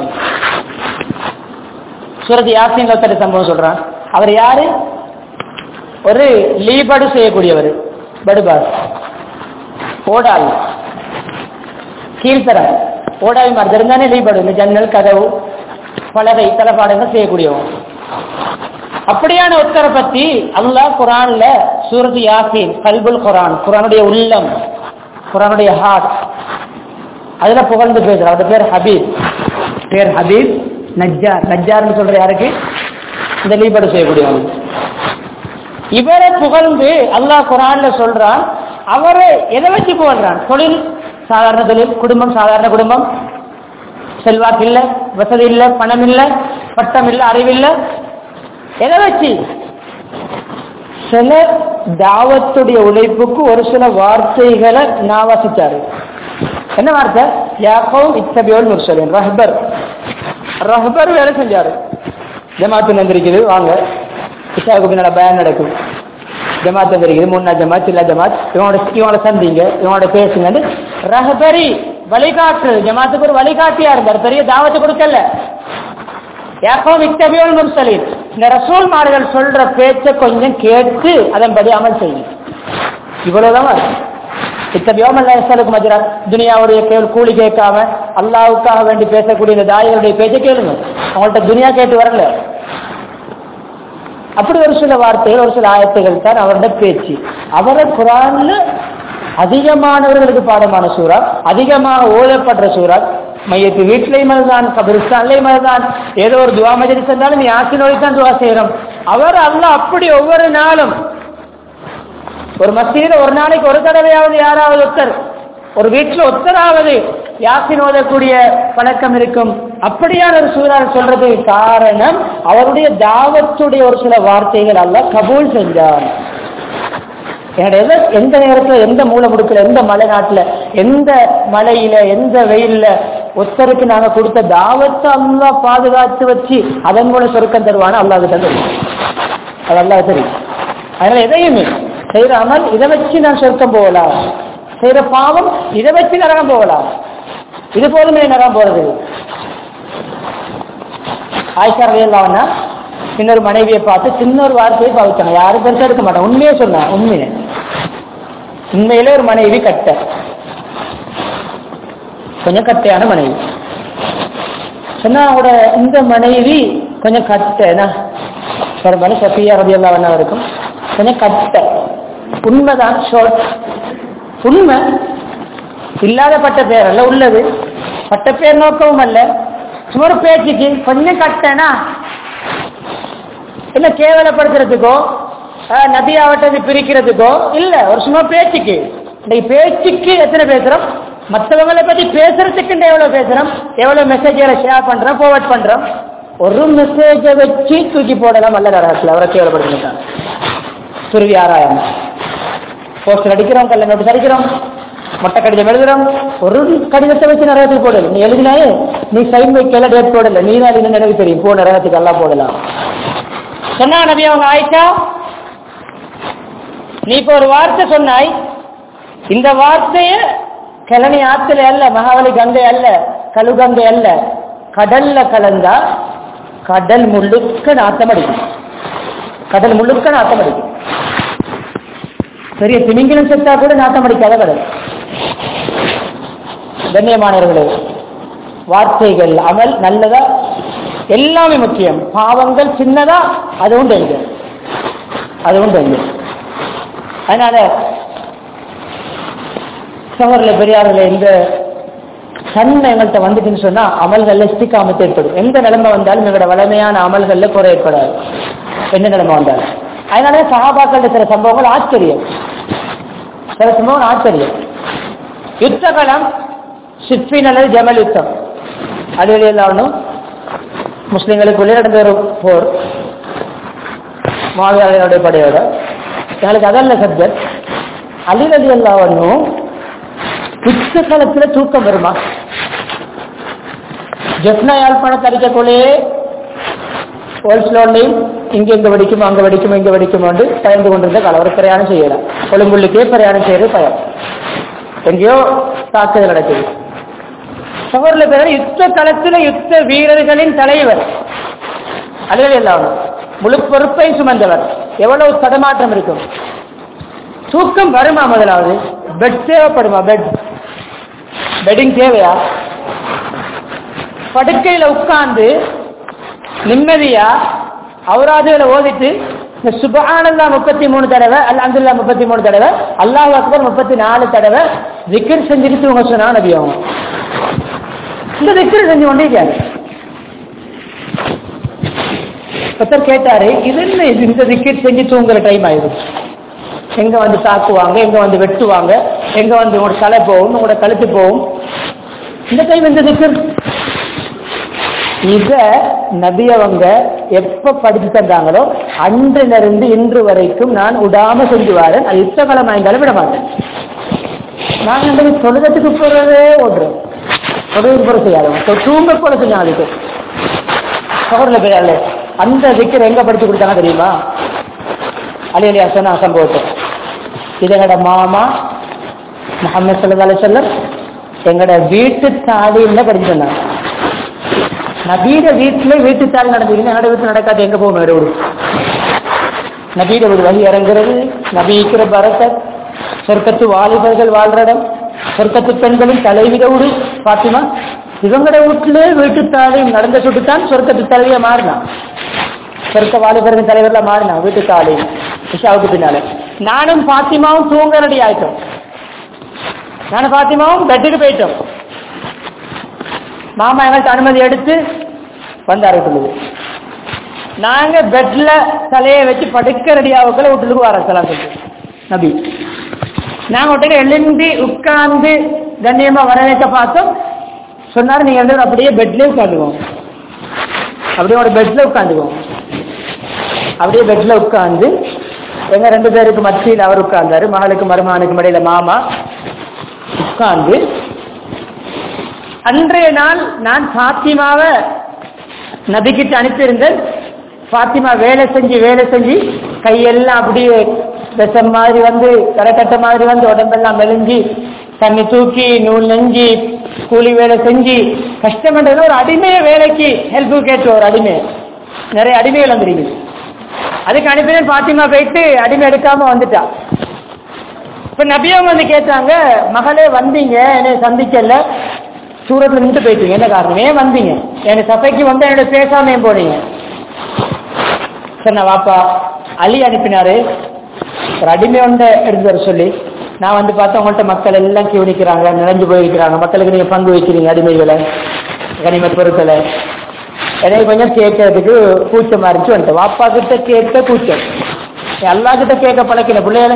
சூரத் யாசீன்ல ஒருத்தர் சம்பவம் சொல்றான். அவர் யாரு? ஒரு லீபடு செய்யக்கூடியவர், படுபாஸ், ஓடால், கீழ்த்தர ஓடாவி மாதிரி இருந்தானே லீபடு, இந்த ஜன்னல் கதவு பலகை தலப்பாடுகள் செய்யக்கூடியவன். அப்படியான ஒருத்தரை பத்தி அல்லாஹ் குரான்ல சூரத் யாசீன், கல்புல் குரான், குரானுடைய உள்ளம், குரானுடைய ஹார்ட், அதுல புகழ்ந்து பேசுறார். அவருடைய பேர் ஹபீப், பேர் ஹபீப் நஜ்ஜார். நஜ்ஜார்னு சொல்ற யாருக்கு? இந்த லீபடு செய்யக்கூடியவன். இவரை புகழ்ந்து அல்லாஹ் குரான்ல சொல்றான். அவரை எதை வச்சு புகழ்றான்? தொழில், சாதாரண தொழில், குடும்பம், சாதாரண குடும்பம், செல்வாக்கு இல்ல, வசதி இல்ல, பணம் இல்ல, பட்டம் இல்ல, அறிவில்ல, எதை வச்சு? சில தாவத்துடைய உழைப்புக்கு ஒரு சில வார்த்தைகளை நான் வாசிச்சாரு. என்ன வார்த்தை? யாக்கோவும் இத்தபியோல் முர்சலின், ரஹ்பர், ரஹ்பர் வேலை செஞ்சாரு. ஜமாத்து வந்திருக்குது, வாங்க இஷாவுக்கு பின்னால பயன் நடக்கும், ஜமாத் வந்திருக்குது, முன்னா ஜமாத் இல்ல ஜமாத், இவங்களோட சந்திங்க, இவங்களோட பேசுங்க. ரஹ்பரி வழிகாட்டு, ஜமாத்துக்கு ஒரு வழிகாட்டியா இருந்தார், பெரிய தாவத்து கொடுக்கல. யாக்கோவும் இத்தபியோல் முர்சலின், இந்த ரசூல் மார்கள் சொல்ற பேச்ச கொஞ்சம் கேட்டு அதன்படி அமல் செய்யும். இவ்வளவுதான். துனியாவுடைய கூலி கேட்காம அல்லாவுக்காக வேண்டி பேசக்கூடிய இந்த தாயிகளுடைய பேச்சை கேளுங்க. அவங்கள்ட்ட துனியா கேட்டு வரல. அப்படி ஒரு சில வார்த்தைகள், ஒரு சில ஆயத்துகள் தான் அவருடைய பேச்சு. அவரை குரான்ல அதிகமானவர்களுக்கு பாடமான சூறா, அதிகமாக ஓதப்படுற சூறா. மையத்து வீட்டிலையும் அதுதான், கபிரிஸ்தான்லையும் அதுதான். ஏதோ ஒரு துவா மஜ்லிஸ் இருந்தாலும் நீ யாசினோடு தான் துவா செய்யறோம். அவர் அல்லாஹ் அப்படி ஒவ்வொரு நாளும் ஒரு மஸ்ஜிதில ஒரு நாளைக்கு ஒரு தடவையாவது யாராவது ஒருத்தர், ஒரு வீட்டில் ஒருத்தராவது யாசின் ஓதக்கூடிய பழக்கம் இருக்கும். அப்படியான ஒரு சூழல் சொல்றதுக்கு காரணம் அவருடைய தாவத்துடைய ஒரு சில வார்த்தைகள் அல்லாஹ் கபூல் செஞ்சார். எந்த நேரத்தில், எந்த மூல முடுக்கல, எந்த மலை நாட்டுல, எந்த மலையில, எந்த வெயில்ல ஒருத்தருக்கு நாங்க கொடுத்த தாவத்தை அல்லாஹ் பாதுகாத்து வச்சு அதன் மூலம் சொர்க்கம் தருவான அல்லாஹ்க்கு தான் தெரியும். அது அல்லாஹ்க்கு தெரியும். அதனால எதையுமே செய்யற அமல் இதை வச்சு நான் சொர்க்கம் போகலாம், செய்யற பாவம் இதை வச்சு நரகம் போகலாம். இது போதுமே நரகம் போறது. ஆயிஷா ரலியல்லாஹு இன்னொரு மனைவியை பார்த்து சின்னொரு வார்த்தையை பாவிச்சாங்க. யாரும் பெருசா எடுக்க மாட்டாங்க. உண்மையே சொன்னா, உண்மையிலே ஒரு மனைவி கட்ட, கொஞ்சம் கட்டையான மனைவி சொன்னா, அவங்களோட இந்த மனைவி கொஞ்சம் கட்டை, சஃபியா ரலியல்லாஹு அன்ஹா இருக்கும், கொஞ்சம் கட்டை. உண்மைதான், உண்மை. இல்லாத பட்ட பேர் அல்ல, உள்ளது. பட்ட பேர் நோக்கவும் அல்ல, சும்மா ஒரு பேச்சுக்கு கொஞ்சம் கட்டனா என்ன கேவலப்படுத்துறதுக்கோ நதியாவட்டத்தை பிரிக்கிறதுக்கோ இல்ல, ஒரு சும்மா பேச்சுக்கு. இன்னைக்கு பேச்சுக்கு எத்தனை பேசுறோம், மற்றவங்களை பத்தி பேசுறதுக்கு எவ்வளவு பேசுறோம், எவ்வளவு மெசேஜை ஷேர் பண்றோம், ஃபார்வர்ட் பண்றோம். ஒரு மெசேஜை வச்சு தூக்கி போடலாம் அல்ல நரகத்தில். அவரை கேவலப்படுத்திட்டாங்க. துருவி ஆராயம் போஸ்டர் அடிக்கிறோம், கல்ல நோட்டு அடிக்கிறோம், மொட்டை கடிதம் எழுதுறோம், ஒரு கடிதத்தை வச்சு நரகத்துக்கு போடல. நீ எழுதினாயே நீ சைன் வைக்கல, டேட் போடல, நீ தான் என்ன எனக்கு தெரியும், போ நரகத்துக்கு எல்லாம் போடலாம் சொன்னா நபி அவங்க. ஆயிஷா, நீ இப்ப ஒரு வார்த்தை சொன்னாய், இந்த வார்த்தைய கிளனி ஆத்துல அல்ல, மகாவலி கங்கை அல்ல, கழுகங்கை அல்ல, கடல்ல கலந்தா கடல் முழுக்க நாட்டம் அடிக்கும். கடல் முழுக்க நாட்டம் அடிக்கும். பெரிய திமிங்கிலம் செத்தா கூட நாட்டம் அடிக்காத கடல். கண்ணியமானவர்களே, வார்த்தைகள் அமல் நல்லதா எல்லாமே முக்கியம். பாவங்கள் சின்னதா அதுவும் டேஞ்சர், அதுவும் டேஞ்சர். அதனால சகோதரர்களே, பெரியார்களே, இந்த தன்மை எங்கள்கிட்ட வந்துட்டுன்னு சொன்னா அமல்கள்ல ஸ்திக்காமத்து ஏற்படும். எந்த நிலைமை வந்தாலும் எங்களோட வலிமையான அமல்கள்ல குறை ஏற்படாது, எந்த நிலைமை வந்தாலும். அதனால சஹாபாக்கள் சில சம்பவங்கள் ஆச்சரியம், சில சம்பவம் ஆச்சரியம். யுத்த காலம் சிற்பின் அல்லது ஜமல் யுத்தம், அது எல்லாம் முஸ்லிம்களுக்குள்ளே நடந்த ஒரு போர், மாவீரர்களுடைய படையோட. எங்களுக்கு அதல்ல சப்ஜெக்ட். அலி ரலியல்லாஹு யுத்த காலத்துல தூக்கம் வருமா? ஜப்னா யாழ்ப்பாணத்தை அடிக்கக்குள்ளே ஹோல்ஸ்லோன்லையும் இங்க வெடிக்குமோ அங்க வெடிக்குமோ இங்க வெடிக்குமோ பயந்து கொண்டிருந்த காலம். ஒரு பிரயாணம் செய்யலாம், கொழும்புள்ளுக்கே பிரயாணம் செய்யறது பயம், எங்கேயோ தாக்குதல் நடக்குது. சகோதரர்களே, பேர் யுத்த களத்துல யுத்த வீரர்களின் தலைவர் அலி ரலியல்லாஹு முழு பொறுப்பை சுமந்தவர். எவ்வளவு தடமாற்றம் இருக்கும். தூக்கம் வருமா? முதலாவது பெட் தேவைப்படுமா? பெட்டிங் தேவையா? படுக்கையில உட்கார்ந்து நிம்மதியா அவுராதுகளை ஓதிட்டு சுப்ஹானல்லாஹ் 33 தடவை, அல்ஹம்துலில்லாஹ் 33 தடவை, அல்லாஹ் அக்பர் 34 தடவை திக்ர் செஞ்சுட்டு தூங்க சொன்னா நபி அவங்க. இந்த திக்ர் செஞ்சு கொண்டே இருக்காரு. ஒருத்தர் கேட்டாரு, இது என்ன இந்த திக்ர் செஞ்சு தூங்குற டைம் ஆயிடுச்சு, எங்க வந்து தாக்குவாங்க, எங்க வந்து வெட்டுவாங்க, எங்க வந்து உங்களோட தலை போகும், உங்களோட கழுத்து போகும், இந்த டைம் இந்த திக்ர். இத நபி அவங்க எப்ப படிச்சு தந்தாங்களோ அன்றிலிருந்து இன்று வரைக்கும் நான் விடாம செஞ்சு வரேன். அது யுத்த காலம் ஆயிருந்தாலும் விட மாட்டேன். நாங்க தொழுகத்துக்கு போறதே ஓடுறோம், தொழுகத்துக்கு போற செய்யாத தூங்க போல செஞ்சோம். அதுக்கு சகோதர பேரால அந்த திக்கர் எங்க படிச்சு கொடுத்தாங்க தெரியுமா? அலி அலி ஹசன் சம்பவத்தை. இது எங்கட மாமா முஹம்மது ஸல்லல்லாஹு அலைஹி வஸல்லம் எங்கட வீட்டு தாலியில படிச்சு சொன்னாங்க. நபீட வீட்டுல வீட்டு தாலி நடந்தீங்கன்னா எங்கட வீட்டு நடக்காது, எங்க போகும் வேற ஊரு. நபீட வீடு வழி இறங்குறது, நபி இருக்கிற பரக்கத், சொர்க்கத்து வாலிபர்கள் வாழ்ற இடம், சொர்க்கத்து பெண்களின் தலைவிட வீடு பாத்திமா. இவங்கட வீட்டுல வீட்டு தாலி நடந்த சுட்டுத்தான் சொர்க்கத்து தலைவிய மாறினான், சொர்க்க வாலிபர்கள் தலைவர்ல மாறினான் வீட்டு தாலி இஷாவுக்கு பின்னால. நானும் பாத்திமாவும் தூங்க ரெடி ஆயிட்டோம், நானும் பாத்திமாவும் பெட்டுக்கு போயிட்டோம். மாமா எங்கள்கிட்ட அனுமதி எடுத்து வந்தாரு வீட்டுக்கு. நாங்க பெட்ல தலையை வச்சு படுக்க ரெடியாவுக்குள்ள வீட்டுக்கு வர சலாம் சொல்லிட்டு நபி. நாங்க உடனே எழுந்தி உட்கார்ந்து கண்ணியமா வரவேற்க பார்த்தோம். சொன்னாரு, நீங்க வந்து அப்படியே பெட்ல உட்காந்துவோம், அப்படியே ஒரு பெட்ல உட்காந்துவோம். அப்படியே பெட்ல உட்கார்ந்து எங்க 2 பேருக்கு மத்தியில் அவர் உட்கார்ந்தாரு, மகளுக்கு மருமகனுக்கு இடையில மாமா உட்கார்ந்து. அன்றைய நாள் நான் பாத்திமாவை நபிக்கிட்ட அனுப்பியிருந்தேன். பாத்திமா வேலை செஞ்சு கையெல்லாம் அப்படியே விஷம் மாதிரி வந்து கரைக்கட்ட மாதிரி வந்து உடம்பெல்லாம் மெலிஞ்சி தண்ணி தூக்கி நூல் நெஞ்சி கூலி வேலை செஞ்சு கஷ்டப்பட்டது. ஒரு அடிமைய வேலைக்கு ஹெல்ப் கேட்டு ஒரு அடிமை, நிறைய அடிமைகள் வந்துருக்கு. அதுக்கு அனுப்பினேன். பாத்திமா போயிட்டு அடிமை எடுக்காம வந்துட்டா. இப்ப நபியவங்க வந்து கேட்டாங்க, மகளே வந்தீங்க என்னை சந்திக்கல, சூரத்துல நின்று போயிட்டீங்க, என்ன காரணம், ஏன் வந்தீங்க, என்னை சபைக்கு வந்து என்னோட பேசாம போனீங்க? சொன்ன வாப்பா அலி அனுப்பினாரு ஒரு அடிமை ஒன்றை எடுத்து வர சொல்லி. நான் வந்து பார்த்தா உங்கள்கிட்ட மக்கள் எல்லாம் கியூனிக்கிறாங்க, நினைஞ்சு போயிருக்கிறாங்க, மக்களுக்கு நீங்க பங்கு வைக்கிறீங்க அடிமைகளை, கனிம பொருட்களை. எனக்கு கொஞ்சம் கேட்கறதுக்கு கூச்சமா இருந்துச்சு வந்துட்டு. வாப்பா கிட்ட கேட்க கூச்சம், எல்லா கிட்ட கேட்க பழக்கின பிள்ளைகள.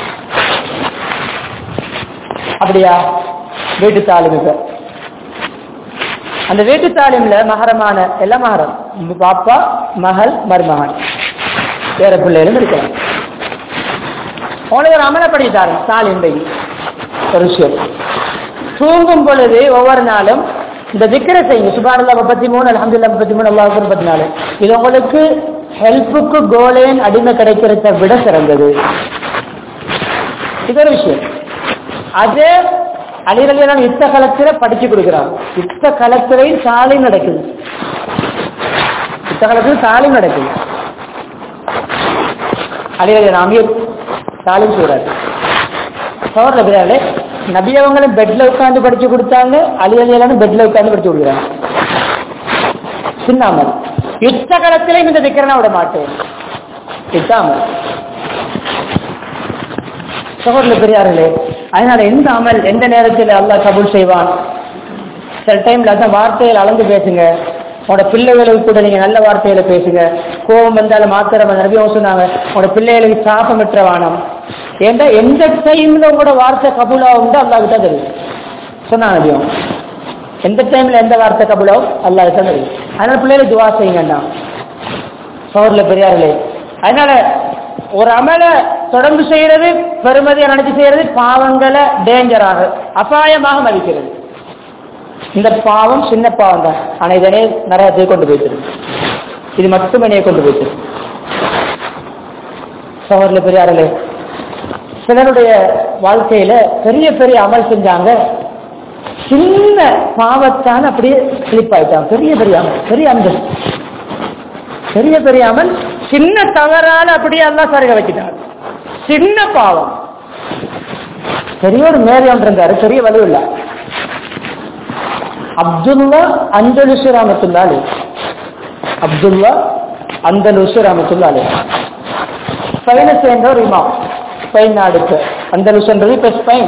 அப்படியா? வீட்டு தாலிமுக, அந்த வீட்டு தாலிம்ல மகரமான எல்லாம் மகரம், பாப்பா மகள் மருமகன் வேற பிள்ளைகளும் இருக்கலாம். அவனுக்கு ஒரு அமலப்படுத்தாரு தாலிம். ஒரு விஷயம். தூங்கும் பொழுது ஒவ்வொரு நாளும் இந்த திக்ரை செய்யுங்க. சுப்ஹானல்லாஹ் 33, அல்ஹம்துலில்லாஹ் 33, அல்லாஹ் அக்பர் 34. இது உங்களுக்கு ஹெல்ப்புக்கு கோலேன் அடிமை கிடைக்கிறத விட சிறந்தது. இது ஒரு விஷயம். அது அலிரலியெல்லாம் யுத்த களத்துல படிச்சு கொடுக்கிறாங்க. யுத்த களத்திலையும் சாலையும் நடக்குது. யுத்த களத்துல சாலையும் நடக்குது. அலிரலியன் அமீர் சாலையும் சொல்றாரு. சோழர்களே நபி அவங்களும் பெட்ல உட்கார்ந்து படிச்சு கொடுத்தாங்க. அலிரலியெல்லாம் பெட்ல உட்கார்ந்து படிச்சு கொடுக்குறாங்க. சின்னாமல் யுத்த களத்திலையும் இந்த திக்கரனா விட மாட்டேன். சகோதர பெரியார்களே, அதனால எந்த அமல் எந்த நேரத்தில் அல்லாஹ் கபூல் செய்வான். சில டைம்ல அதான் வார்த்தைகள் அளந்து பேசுங்க. உங்களோட பிள்ளைகளுக்கு கூட நீங்க நல்ல வார்த்தையில பேசுங்க. கோபம் வந்தாலும் மாத்திரம் நபியும் சொன்னாங்க, உங்களோட பிள்ளைகளுக்கு சாபமிற்ற வானம். ஏன்னா எந்த டைம்ல உங்களோட வார்த்தை கபூலாகும் அல்லாஹ்க்கு தான் தெரியும் சொன்னாங்க நபியும். எந்த டைம்ல எந்த வார்த்தை கபூலாகும் அல்லாஹ்க்கு தான் தெரியும். அதனால பிள்ளைகளை துவா செய்யுங்கண்ணா. சகோதர பெரியார்களே, அதனால ஒரு அமலை தொடர்ந்து செய்யறது, பெருமதியை நினைச்சு செய்யறது பாவங்களை டேஞ்சராக அபாயமாக மதிக்கிறது. இந்த பாவம் சின்ன பாவம் தான், ஆனா இதனே நரகத்தை கொண்டு போய்த்திரு. இது மட்டுமே கொண்டு போய்த்திரு. சகோதர பெரியார்களே, சிலருடைய வாழ்க்கையில பெரிய பெரிய அமல் செஞ்சாங்க, சின்ன பாவத்தான் அப்படியே ஸ்லிப் ஆயிட்டாங்க. பெரிய பெரிய அமல், பெரிய அமல், பெரிய பெரிய அமல் சின்ன தவறால அப்படியே அல்லாஹ் சருக வச்சுட்டாங்க. சின்ன பாவம். பெரிய ஒரு மேலே ஒன்று இருந்தாரு, பெரிய வலு இல்ல, அப்துல்லா அந்தலுசு ரஹ்மத்துல்லாஹி. அப்துல்லா அந்தலுசு ரஹ்மத்துல்லாஹி ஸ்பெயினை சேர்ந்த ஒரு இமாம். ஸ்பெயின் நாடுக்கு அந்தலுசுன்றது இப்ப ஸ்பெயின்.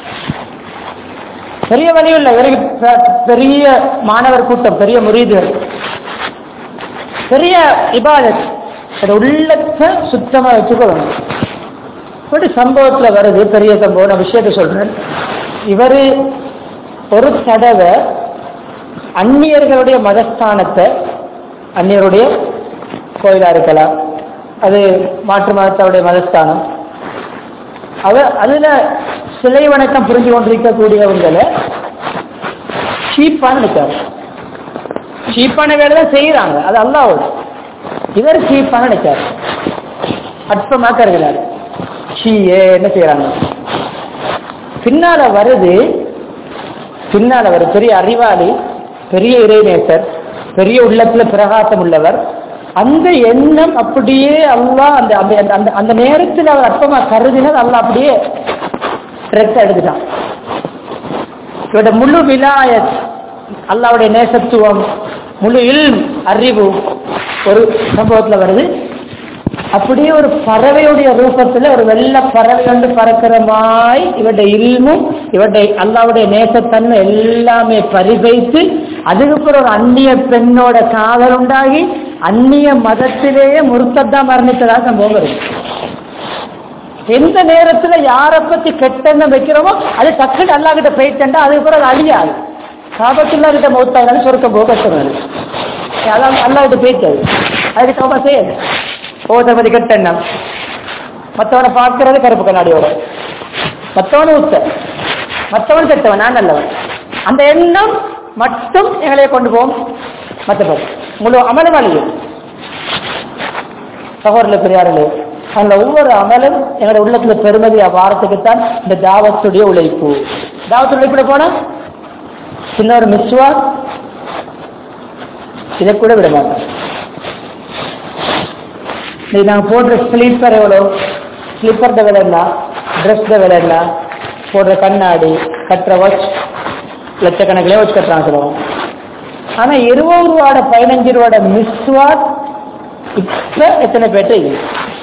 பெரிய வலி இல்லை, பெரிய மாணவர் கூட்டம், பெரிய முரீதுகள், பெரிய இபாதத். உள்ளத்தை சுத்தமா வச்சுக்கொள்ளணும். ஒரு சம்பவத்துல வருது, பெரிய சம்பவம். நான் விஷயத்தை சொல்றேன். இவரு ஒரு தடவை அந்நியர்களுடைய மதஸ்தானத்தை, அந்நியருடைய கோயிலா இருக்கலாம், அது மாற்று மதத்தவருடைய மதஸ்தானம், அதுல சிலை வணக்கம் புரிஞ்சு கொண்டிருக்கக்கூடியவங்களை சீப்பான நினைச்சாரு. சீப்பான வேலை தான் செய்யறாங்க, அது அல்லாஹ்வோட. இவர் சீப்பான நினைச்சாரு, அற்பமா கருதினார். என்ன செய்யறாங்க, பின்னால வருது பெரிய அறிவாளி, பெரிய இறைநேசர், பெரிய உள்ளத்துல பிரகாசம் உள்ளவர். அந்த எண்ணம் அப்படியே அல்லாஹ் அந்த நேரத்தில் அவர் அற்பமா கருதினர். அல்லாஹ் அப்படியே எடுத்துட்டான். இவருடைய முழு விலாயத், அல்லாஹ்வுடைய நேசத்துவம், முழு இல்ம், அறிவு ஒரு சம்பவத்துல வருது. அப்படியே ஒரு பறவையுடைய ரூபத்துல ஒரு வெள்ள பறவை வந்து பறக்கிற மாதிரி இவருடைய இல்மும் இவருடைய அல்லாஹ்வுடைய நேசத்தன்மை எல்லாமே பரிபைத்து, அதுக்கப்புறம் ஒரு அந்நிய பெண்ணோட காதல் உண்டாகி அந்நிய மதத்திலேயே முர்த்தத்தா மரணித்ததாக சம்பவம் வருது. எந்த நேரத்துல யாரை பத்தி கெட்டெண்ணம் வைக்கிறோமோ அது டக்குன்னு அல்லாஹ் கிட்ட போயிட்டா அதுக்கப்புறம் அது அழியாது. காபத்துல்லா கிட்ட மௌத்தாயினாலும் சொர்க்கம் போக கஷ்டம். அல்லாஹ் கிட்ட போயிட்டாது, அதுக்கு கவலை செய்யாது. ஒவ்வொருத்தர் பத்தி கெட்டெண்ணம், மற்றவனை பார்க்கறது கருப்பு கண்ணாடியோட, மற்றவனு உத்த, மற்றவன் கெட்டவன், நான் நல்லவன், அந்த எண்ணம் மட்டும் எங்களையே கொண்டு போவோம். மற்றபடி முழு அமலும் அழியும். சகோதர பெரியார்களே, அந்த ஒவ்வொரு அமலும் எங்களுடைய உள்ளத்துல பெருமதி வாரத்துக்குத்தான் இந்த தாவத்துடைய உழைப்பு. தாவத்து உழைப்புல போனா சின்ன ஒரு மிஸ்வா இதை கூட விட மாட்டோம். நாங்கள் போடுற ஸ்லீப்பர் எவ்வளோ, ஸ்லீப்பர் விலை என்ன, ட்ரெஸ் விலை என்ன, போடுற கண்ணாடி, கட்டுற வாட்ச், லட்சக்கணக்கிலே வாட்ச் கட்டுறாங்க சொல்லுவோம். ஆனா 20 ரூபாட 15 ரூபாட மிஸ்வாக் இப்ப எத்தனை பேட்டை இது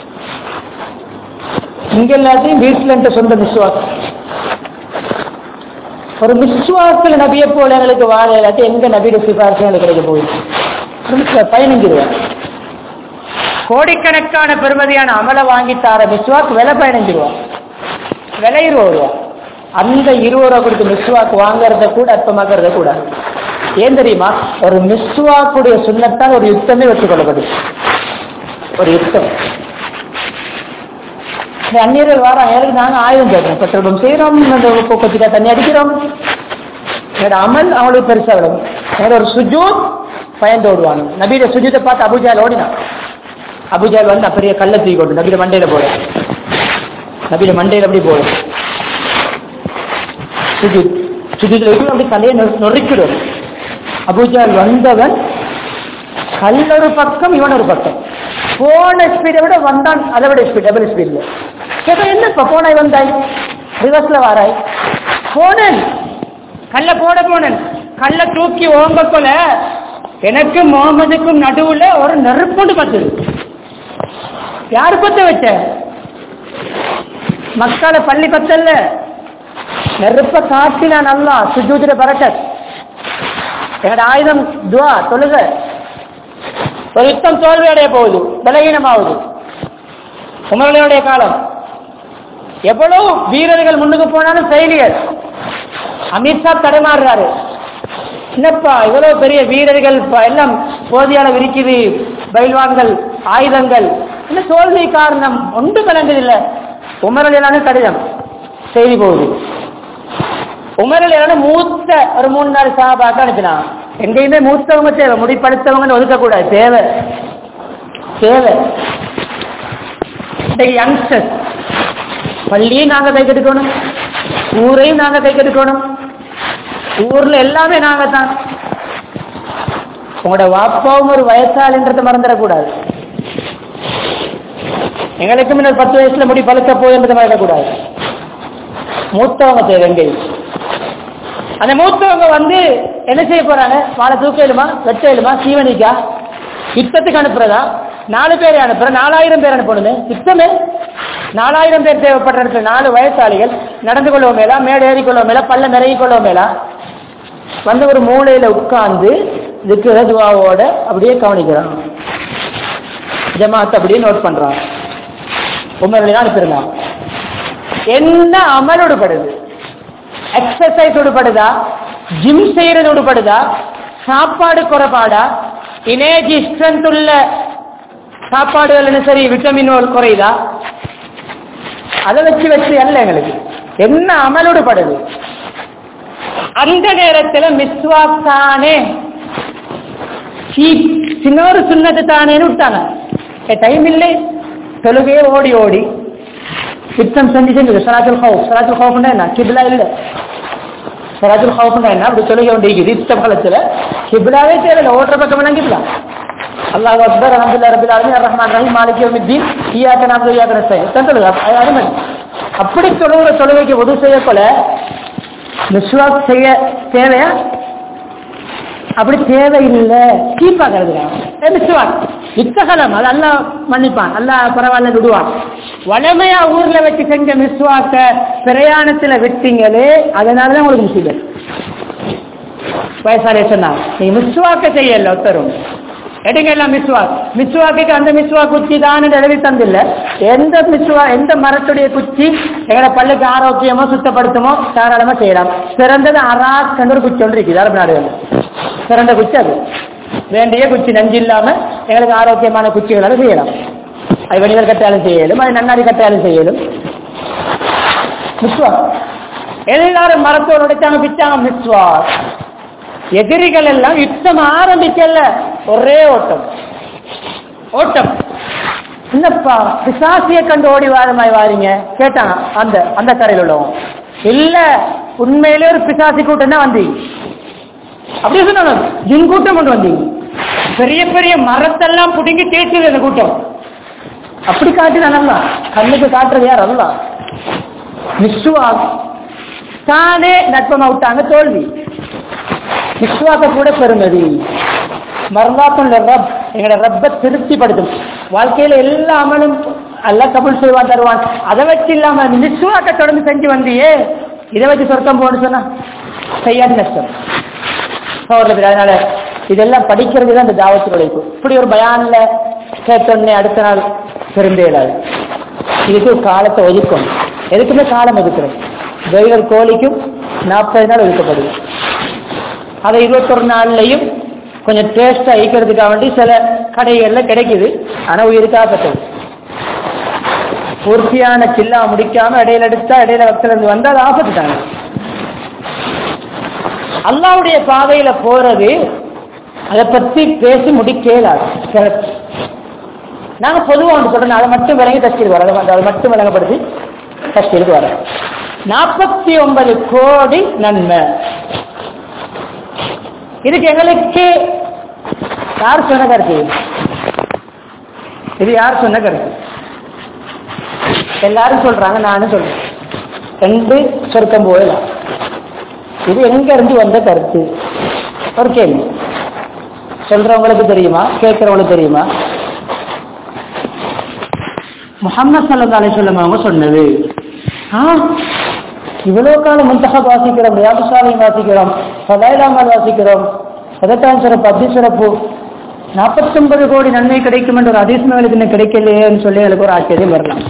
இங்க எல்லாத்தையும் வீட்டுல சொந்த மிஸ்வாக். ஒரு மிஸ்வாக்கில் நபியை போல எங்களுக்கு வாழ எல்லாத்தையும் எங்க நபியோட சிபாரிசு எங்களுக்கு கிடைக்க போயிடுச்சு. 15 ரூபா கோடிக்கணக்கான பெருமதியான அமலை வாங்கி தார மிஸ்வாக் விலை 15 ரூபா, விலை 20 ரூபா. அந்த 20 ரூபா கொடுத்து மிஸ்வாக் வாங்கறத கூட அற்பமாக்குறத கூட. ஏன் தெரியுமா, ஒரு மிஸ்வாக்குடைய சுன்னத்தால் ஒரு யுத்தமே வச்சுக் கொள்ளப்படுது. ஒரு யுத்தம் இந்த அந்நியர்கள் வராங்க, எனக்கு நாங்கள் ஆயுதம் கேட்கிறோம், பெட்ரோல் பம்ப் செய்கிறோம், கொச்சிக்கா தண்ணி அடிக்கிறோம். என்னோட அமல் அவங்களுக்கு பெருசா விடும். என்னோட ஒரு சுஜூத் பயந்து ஓடுவாங்க. நபியோட சுஜூத்தை பார்த்து அபூஜால் ஓடினான். அபூஜால் வந்து பெரிய கல்லை தூக்கி கொண்டு நபியோட மண்டையில போட, நபியோட மண்டையில அப்படி போடும். சுஜூத் சுஜூத்துல அப்படி தலையை நொறுக்கிடும். அபூஜால் வந்தவன் கல்லொரு பக்கம், இவன் ஒரு பக்கம். போன ஸ்பீடை விட வந்தான் அதை விட ஸ்பீட், டபுள் ஸ்பீட்ல. என்னப்பா போனாய் வந்தாய், ரிவர்ஸ்ல வாராய்? போனேன், கல்ல போட போனேன், கல்ல தூக்கி ஓம்ப போல எனக்கும் முகமதுக்கும் நடுவுல ஒரு நெருப்புண்டு பத்துது. யாரு பத்த வச்ச? மக்களை பள்ளி பத்தல்ல, நெருப்ப காட்டினான் அல்லாஹ். சுஜூதுல பரக்கத். என்னோட ஆயுதம் துவா, தொழுக. ஒரு யுத்தம் தோல்வி அடைய போகுது, பலகீனமாகுது. உமருடைய காலம் எவ்வளவு வீரர்கள் முன்னுக்கு போனாலும் ஃபெயிலியர். அமித்ஷா தடுமாறுறாரு. என்னப்பா இவ்வளவு பெரிய வீரர்கள் எல்லாம் போதியான விரிக்குது, பயில்வான்கள், ஆயுதங்கள், இந்த தோல்வி காரணம் ஒன்று கலந்ததில்லை. உமரலான கடிதம் செய்தி போகுது. உமரலான மூத்த ஒரு 3-4 சஹாபாக்கள் அனுப்பினான். எங்கேயுமே மூத்தவங்க தேவை, முடிப்படுத்தவங்க ஒதுக்கக்கூடாது, தேவை தேவை. யங்ஸ்டர்ஸ் பள்ளியும் நாங்க கை கட்டுக்கணும், ஊரையும் நாங்க கை கட்டுக்கணும், ஊர்ல எல்லாமே நாங்க தான். உங்களோட வாப்பாவும் ஒரு வயசாளின்றதை மறந்துடக்கூடாது. எங்களுக்கு முன்னர் 10 வயசுல முடி பழுக்க போகுதுன்றதை மறக்கக்கூடாது. மூத்தவங்க தேவை எங்கேயும். அந்த மூத்தவங்க வந்து என்ன செய்ய போறாங்க? வாழை தூக்க இயலுமா, வெட்ட இயலுமா, சீவனிக்கா, யுத்தத்துக்கு அனுப்புறதா? 4 பேரை அனுப்புற, 4000 பேர் அனுப்பணுமே. யுத்தமே 4000 பேர் தேவைப்படுற இடத்துல 4 வயசாளிகள் நடந்து கொள்ளவும் மேலா, மேடு ஏறி கொள்ளவும் மேலா, பல்ல நிறைய கொள்ளவும் மேலா, வந்து ஒரு மூலையில உட்கார்ந்து இதுக்கு துவாவோட அப்படியே கவனிக்கிறான். ஜமாத் அப்படியே நோட் பண்றான். உமர்லாம் அனுப்பிருந்தான். என்ன அமல் உடுபடுது? எக்ஸசைஸ் உடுபடுதா? ஜிம் செய்யறது உடுபடுதா? சாப்பாடு குறைபாடா? எனர்ஜி ஸ்ட்ரென்த் உள்ள சாப்பாடுகள் சரி, விட்டமின் குறையுதா? அதை வச்சு அல்ல எங்களுக்கு. என்ன அமல் உடுபடுது? அந்த நேரத்தில் மிஸ்வாக் தானே, சின்னொரு சுண்ணத்து தானேன்னு விட்டாங்க. டைம் இல்லை, தொழுகையே ஓடி ஓடி யுத்தம் செஞ்சு சராத்துல் ஹவுஃப். சராத்துல் ஹவுஃப்னா என்ன? கிப்லா இல்லை. சராத்துல் ஹவுஃப்னா என்ன? அப்படி தொழுகை வேண்டியது யுத்த காலத்துல. கிப்லாவே தேவையில்லை, ஓட்டுற பக்கம் எல்லாம் கிப்லா. அல்லாஹ் அக்பர், அல்ஹம்துலில்லாஹி ரப்பில் ஆலமீன், அர்ரஹ்மான் ரஹீம், மாலிகி யௌமித்தீன், இய்யாக நஅபுது வ இய்யாக நஸ்தஈன். தொழுகை அப்படி தொழுகிற தொழுகைக்கு உது செய்யப்போல மிஸ்வாக் செய்ய தேவையா? அப்படி தேவையில்லை. கீப்பாகிறது மிஸ்வாக் இத்தகலம், அது அல்லா மன்னிப்பான், அல்லா பரவாயில்ல விடுவான். வளமையா ஊர்ல வச்சு செஞ்ச மிஸ்வாக்க பிரயாணத்துல விட்டீங்களே, அதனாலதான் உங்களுக்கு முசீபத். வயசாலே சொன்னா நீ மிஸ்வாக்க செய்யல, ஒருத்தரும் எடுங்க எல்லாம் மிஸ்வாக். மிஸ்வாக்கு அந்த மிஸ்வாக் குச்சி தான் எழுதி தந்தில்ல. எந்த மிஸ்வாக், எந்த மரத்துடைய குச்சி எங்களை பல்லுக்கு ஆரோக்கியமோ சுத்தப்படுத்துமோ தாராளமா செய்யலாம். சிறந்தது அராக் ஒரு குச்சி ஒன்று இருக்குது அரபு நாடுகள். சிறந்த குச்சி அது. வேண்டிய குச்சி, நஞ்சு இல்லாம எங்களுக்கு ஆரோக்கியமான குச்சிகளால செய்யலாம். அது வணிகர் கட்டாலும் செய்யலும், அது நன்னாரி கட்டாலும் செய்யலும். மிஸ்வாக் எல்லாரும் மரத்தோடு உடைச்சாங்க, பிச்சாங்க. மிஸ்வாக் எதிரிகள் எல்லாம் யுத்தம் ஆரம்பிக்கல, ஒரே ஓட்டம் ஓட்டம். என்னப்பா பிசாசிய கண்டு ஓடி வாரமாய் வாரீங்க கேட்டாங்க அந்த கரையில் உள்ளவங்க. இல்ல, உண்மையிலே ஒரு பிசாசி கூட்டம் தான் வந்தீங்க. அப்படியே சொன்னாங்க, ஜின் கூட்டம் கொண்டு வந்தீங்க. பெரிய பெரிய மரத்தெல்லாம் புடுங்கி தேய்ச்சது அந்த கூட்டம். அப்படி காட்டினான். கண்ணுக்கு காட்டுறது யார்? அல்ல. மிஸ்வாக் தானே நட்பமா விட்டாங்க, தோல்வி. மிஸ்வாக்க கூட பெருமதி. மர்லாத்துல் ரப், எங்களோட ரப்ப திருப்திப்படுத்தும். வாழ்க்கையில எல்லா அமலும் எல்லாம் கபூல் செய்வான், தருவான். அதை வச்சு இல்லாம மிஸ்வாக்க தொடர்ந்து செஞ்சு வந்தியே, இதை வச்சு சொர்க்கம் போன்னு சொன்னா செய்யாது, நஷ்டம். அதனால இதெல்லாம் படிக்கிறது தான் இந்த தாவத்து உழைப்பு. இப்படி ஒரு பயான்ல கேட்டோன்னே அடுத்த நாள் பெருந்தேடாது. இதுக்கு காலத்தை ஒதுக்கும். எதுக்குமே காலம் ஒதுக்குறது. வெயிலர் கோழிக்கும் 40 நாள் ஒதுக்கப்படுது. அதை 21 நாள்லையும் கொஞ்சம் டேஸ்டா ஈக்கிறதுக்காக வேண்டி சில கடைகள்ல கிடைக்குது. ஆனா உயிருக்காக பெற்றது. பூர்த்தியான சில்லா முடிக்காம இடையில எடுத்தா இடையில வக்தில இருந்து வந்தா அது ஆபத்துட்டாங்க. அல்லாஹ்வுடைய பாதையில போறது அதை பத்தி பேசி முடிக்கலாது. நாங்க பொதுவாக ஒன்று சொல்றோம், அதை மட்டும் விளங்கி தஸ்கீருக்கு வர, அதை மட்டும் விளங்கப்படுத்தி தஸ்கீருக்கு வர. 49 கோடி நன்மை. இதுக்கு எங்களுக்கு யார் சொன்ன கருத்து? இது யார் சொன்ன கருத்து? எல்லாரும் சொல்றாங்க, நானும் சொல்றேன். 2 சொர்க்கம் போகலாம். இது எங்க இருந்து வந்த கருத்து? ஒரு கேள்வி. சொல்றவங்களுக்கு தெரியுமா? கேட்கிறவங்களுக்கு தெரியுமா? முஹம்மது ஸல்லல்லாஹு அலைஹி வஸல்லம் அவங்க சொன்னது. இவ்வளவு காலம் முன்தஹப் வாசிக்கிறோம், ரியாது ஸாலிஹீன் வாசிக்கிறோம், ஃபதாயில் அமல் வாசிக்கிறோம், சதத்தான் சிறப்பு, அத்தி சிறப்பு, 49 கோடி நன்மை கிடைக்கும் என்ற ஒரு ஹதீஸ் எங்களுக்கு இன்னும் கிடைக்கலையேன்னு சொல்லி எனக்கு ஒரு ஆச்சரியம் வரலாம்.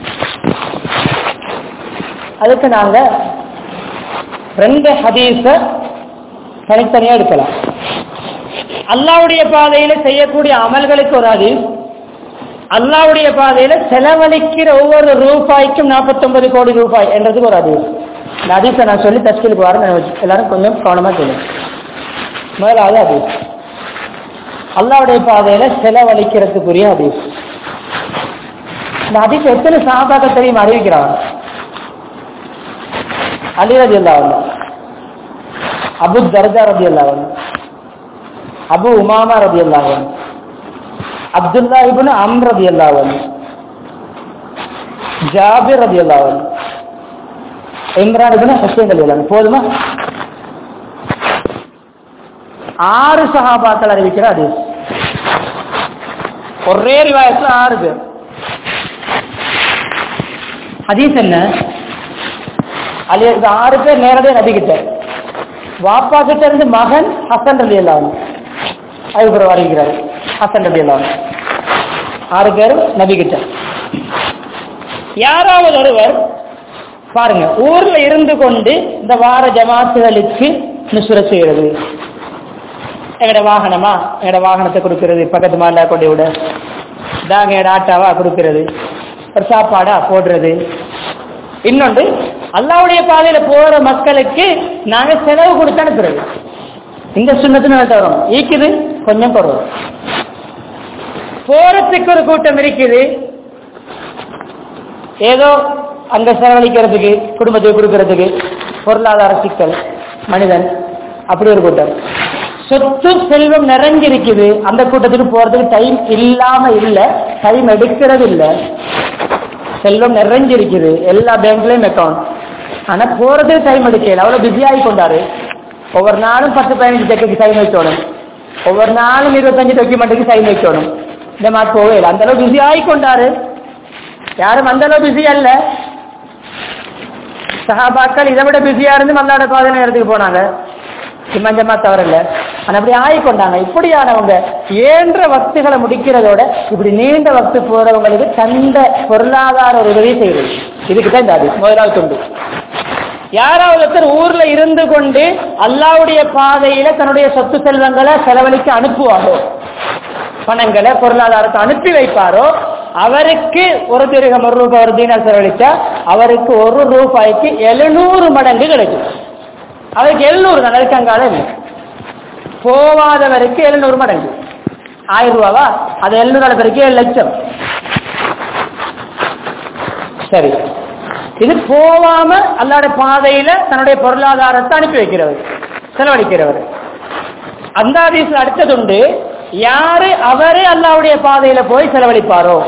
அதுக்கு நாங்க 2 ஹதீஸ தனித்தனியா எடுக்கலாம். அல்லாஹ்வுடைய பாதையில செய்யக்கூடிய அமல்களுக்கு ஒரு ஹதீஸ், அல்லாஹ்வுடைய பாதையில செலவழிக்கிற ஒவ்வொரு ரூபாய்க்கும் 49 கோடி ரூபாய் என்றதுக்கு ஒரு ஹதீஸ். இந்த ஹதீஸை நான் சொல்லி தஸ்கீலுக்கு வரேன், எல்லாரும் கொஞ்சம் கவனமா கேளுங்க. முதலாவது ஹதீஸ் அல்லாஹ்வுடைய பாதையில செலவழிக்கிறதுக்குரிய ஹதீஸ். இந்த ஹதீஸ் எத்தனை சஹாபாக்கள் தெரியுமா அறிவிக்கிறாங்க? அலி ரலியல்லாஹு அன்ஹு, அபு தர்தா ரலியல்லாஹு அன்ஹு, அபு உமாமா ரலியல்லாஹு அன்ஹு, அப்துல்லா இப்னு அம்ர் ரலியல்லாஹு அன்ஹு, ஜாபிர் ரலியல்லாஹு அன்ஹு, இம்ரான் இப்னு ஹுசைன் ரலியல்லாஹு அன்ஹு. போதுமா? 6 சஹாபாக்கள் அறிவிக்கிற ஹதீஸ். ஒரே ரிவாயத்துல 6 பேர். ஹதீஸ் என்ன? அது 6 பேர் நேரடியாக நபி கிட்ட, வாப்பா கிட்ட இருந்து மகன் ஹசன் ரலியல்லாஹு அன்ஹு அதுக்கப்புறம் அறிவிக்கிறார். ஹசன் ரலியல்லாஹு அன்ஹு 6 பேரும் நபி கிட்ட. யாராவது ஒருவர் பாருங்க, ஊர்ல இருந்து கொண்டு இந்த வார ஜமாத்துகளுக்கு நுசுர செய்யறது, எங்கட வாகனமா, எங்கட வாகனத்தை கொடுக்கறது, பக்கத்து மாலை கொண்டு விட, தாங்க எங்கட ஆட்டாவா கொடுக்கறது, ஒரு சாப்பாடா போடுறது. இன்னொன்று, அல்லாஹ்வுடைய பாதையில போற மக்களுக்கு நாங்க செலவு கொடுத்து அனுப்புறது. இந்த சுண்ணத்து வரும் ஈக்குது கொஞ்சம் குறவு. போறதுக்கு ஒரு கூட்டம் இருக்குது, ஏதோ அங்க செலவழிக்கிறதுக்கு, குடும்பத்துக்கு கொடுக்கறதுக்கு, பொருளாதார சிக்கல் மனிதன், அப்படி ஒரு கூட்டம். சொத்து செல்வம் நிறைஞ்சிருக்குது, அந்த கூட்டத்துக்கு போறதுக்கு டைம் இல்லாம இல்ல, டைம் எடுக்கிறது இல்ல. செல்வம் நிறைஞ்சிருக்குது, எல்லா பேங்க்லயும் அக்கௌண்ட், ஆனா போறதுக்கு டைம் எடுக்கல, அவ்வளவு பிஸி ஆகி கொண்டாரு. ஒவ்வொரு நாளும் 10-15 செக்குக்கு சைன் வைக்கணும், ஒவ்வொரு நாளும் 25 டாக்குமெண்ட்டுக்கு சைன் வைக்கணும். இந்த மாதிரி போகல, அந்த அளவு பிஸி ஆகி கொண்டாரு. யாரும் அந்த அளவு பிஸி அல்ல. சஹாபாக்கள் இதை விட பிஸியா இருந்து அல்லாஹ்வுடைய பாதையில இடத்துக்கு போனாங்க, சிம்மஞ்சமா தவறில்ல. ஆனா அப்படி ஆகிக்கொண்டாங்க. இப்படியானவங்க ஏன்ற வக்துகளை முடிக்கிறதோட இப்படி நீண்ட வக்து போறவங்களுக்கு தந்த பொருளாதார ஒரு உதவி செய்யறது. இதுக்குதான் இந்த அது முதலாவது துண்டு. யாராவது ஒருத்தர் ஊர்ல இருந்து கொண்டு அல்லாஹ்வுடைய பாதையில தன்னுடைய சொத்து செல்வங்களை செலவழிக்க அனுப்புவாரோ, பணங்களை பொருளாதாரத்தை அனுப்பி வைப்பாரோ, அவருக்கு ஒரு திரகம், ஒரு ரூபாய், ஒரு தீனார் செலவழிச்சா அவருக்கு ஒரு ரூபாய்க்கு 700 மடங்கு கிடைக்கும். அவருக்கு 700 தான், அதுக்கங்கால இல்லை. போவாதவருக்கு 700 மடங்கு. 1000 ரூபாவா, அது 700 பேருக்கு 7 லட்சம். சரி, இது போவாம அல்லாஹ்வுடைய பாதையில தன்னுடைய பொருளாதாரத்தை அனுப்பி வைக்கிறவர், செலவழிக்கிறவர். அந்த ஹதீஸ்ல அடுத்ததுண்டு, யாரு அவரே அல்லாஹ்வுடைய பாதையில போய் செலவழிப்பாரோ,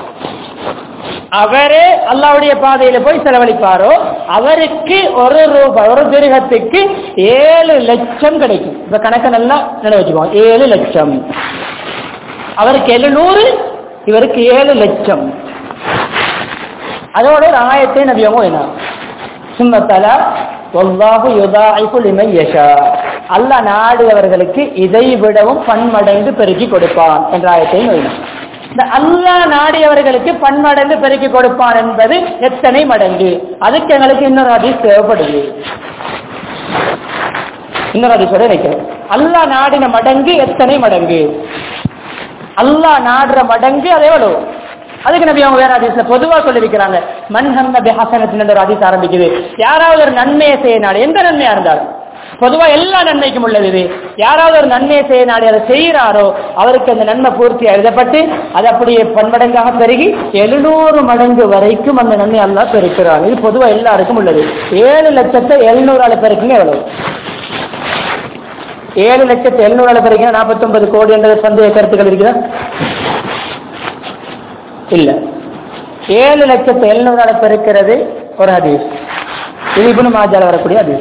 அவரே அல்லாஹ்வுடைய பாதையில போய் செலவழிப்பாரோ அவருக்கு ஒரு ரூபாய், ஒரு திரகத்துக்கு 7 லட்சம் கிடைக்கும். இப்ப கணக்கு நல்லா நினைவச்சுக்கோங்க, 7 லட்சம். அவருக்கு 700, இவருக்கு 7 லட்சம். அதோட ஒரு ஆயத்தை நபியவங்க என்ன, சும்மத்தலா வல்லாஹு யுதாஇஃபு லிமன் யஷா, அல்லாஹ் நாடியவர்களுக்கு இதை விடவும் பன்மடங்கு பெருக்கி கொடுப்பான் என்ற ஆயத்தை நோயினார். இந்த அல்லாஹ் நாடியவர்களுக்கு பன்மடங்கு பெருக்கி கொடுப்பான் என்பது எத்தனை மடங்கு, அதுக்கு எங்களுக்கு இன்னொரு ஹதீஸ் தேவைப்படுது. இன்னொரு ஹதீஸோட இருக்கிறோம், அல்லாஹ் நாடின மடங்கு எத்தனை மடங்கு, அல்லாஹ் நாடுற மடங்கு அது எவ்வளவு, அதுக்கு நபி அவங்க வேற ஹதீஸ்ல பொதுவா சொல்லியிருக்கிறாங்க, மன்ஹம்ம பிஹஸனத்தின் என்ற ஹதீஸ் ஆரம்பிக்குது. யாராவது ஒரு நன்மையை செய்ய நாடு, எந்த நன்மையா இருந்தாலும், பொதுவா எல்லா நன்மைக்கும் உள்ளது இது. யாராவது ஒரு நன்மையை செய்ய நாடி அதை செய்யறாரோ அவருக்கு அந்த நன்மை பூர்த்தியா எழுதப்பட்டு அது அப்படியே பன்மடங்காக பெருகி 700 மடங்கு வரைக்கும் அந்த நன்மை அல்லாஹ் பெருக்கிறாங்க. இது பொதுவா எல்லாருக்கும் உள்ளது. 7,700,000 பெருக்குங்க எவ்வளவு? 7,700,000 பெருக்கினா 49 கோடி என்ற சந்தேக கருத்துக்கள் இருக்குதா? இல்ல. 7,700,000 பெருக்கிறது ஒரு ஹதீஸ். இது இப்னு மாஜால வரக்கூடிய ஹதீஸ்.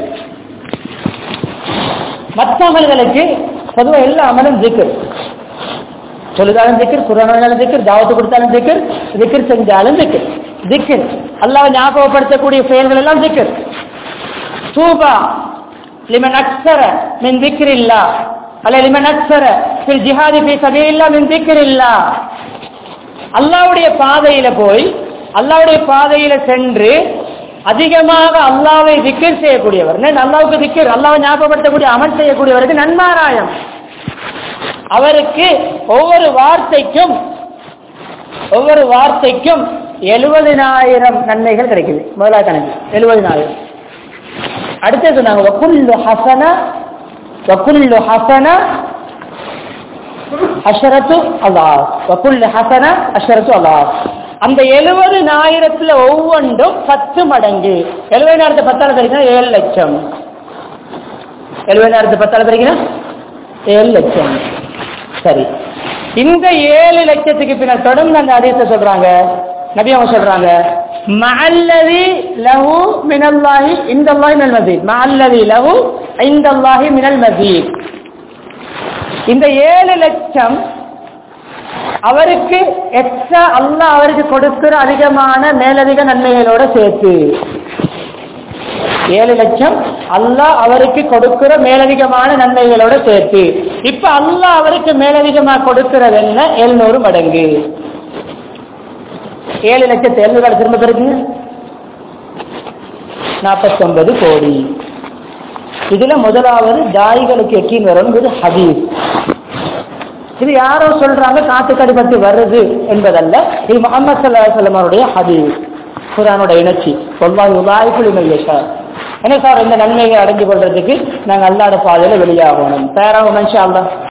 மற்ற அமல்களுக்கு பொதுவாக எல்லா அமலும் திக்ர், சொல்லுதாலும் திக்ர், குர்ஆனாலும் திக்ர், தாவத்து கொடுத்தாலும் திக்ர், திக்ர் செஞ்சாலும் திக்ர். திக்ர் அல்லாஹ் ஞாபகப்படுத்தக்கூடிய செயல்கள் எல்லாம் திக்ர். தூபா லிமன் அக்ஸர மின் திக்ரில்லாஹ் அல்ல லிமன் அக்ஸர ஃபில் ஜிஹாதி ஃபீ சபீலில்லாஹ் மின் திக்ரில்லாஹ். அல்லாஹ்வுடைய பாதையில போய் அல்லாஹ்வுடைய பாதையில சென்று அதிகமாக அல்லாஹ்வை திக்ர் செய்யக்கூடியவர், அல்லாஹ்வுக்கு திக்ர், அல்லாஹ்வை ஞாபகப்படுத்தக்கூடிய அமல் செய்யக்கூடியவருக்கு நன்மாராயம். அவருக்கு ஒவ்வொரு வார்த்தைக்கும் 70,000 நன்மைகள் கிடைக்குது. முதலாவது கணக்கு 70,000. அடுத்து சொன்னாங்க வகுல்லு ஹஸன அஷரத்து அல்லாஹ், வகுல்லு ஹஸன அஷரத்து அல்லாஹ். அந்த 70,000 ஒவ்வொன்றும் 10 மடங்கு. 70,000 10ஆல பெருக்கினா 7 லட்சம். 70,000 10ஆல பெருக்கினா 7 லட்சம். சரி, இந்த 7 லட்சத்துக்கு பின்னர் தொடர்ந்து அந்த ஹதீஸை சொல்றாங்க, நபி அவங்க சொல்றாங்க, மஅல்லதி லஹு மினல்லாஹி இன்தல்லாஹி மினல் மஸீத், மஅல்லதி லஹு இன்தல்லாஹி மினல் மஸீத். இந்த 7 லட்சம் அவருக்கு எக்ஸ்ட்ரா அல்லாஹ் அவருக்கு கொடுக்கிற அதிகமான மேலதிக நன்மைகளோட சேர்த்து 7 லட்சம் அல்லாஹ் அவருக்கு கொடுக்கிற மேலதிகமான நன்மைகளோட சேர்த்து. இப்ப அல்லாஹ் அவருக்கு மேலதிகமாக கொடுக்கிறது என்ன? 700 மடங்கு. 7,700,000 திரும்ப பெருக்குங்க 49 கோடி. இதுல முதலாவது தாயிகளுக்கு எக்கின் வரும் ஹதீஸ். இது யாரோ சொல்றாங்க காத்து கடிபட்டு வருது என்பதல்ல, இது முஹம்மது ஸல்லல்லாஹு அலைஹி வஸல்லம் அவருடைய ஹதீஸ், குர்ஆனோட இணைச்சி. வல்லாஹு யுதாயிஃபு லிமன் யஷா. என்ன சார், இந்த நன்மையை அடைஞ்சு கொள்றதுக்கு நாங்கள் அல்லாஹ்வுடைய பாதையில வெளியாகணும். தயாராகும் இன்ஷா அல்லாஹ்.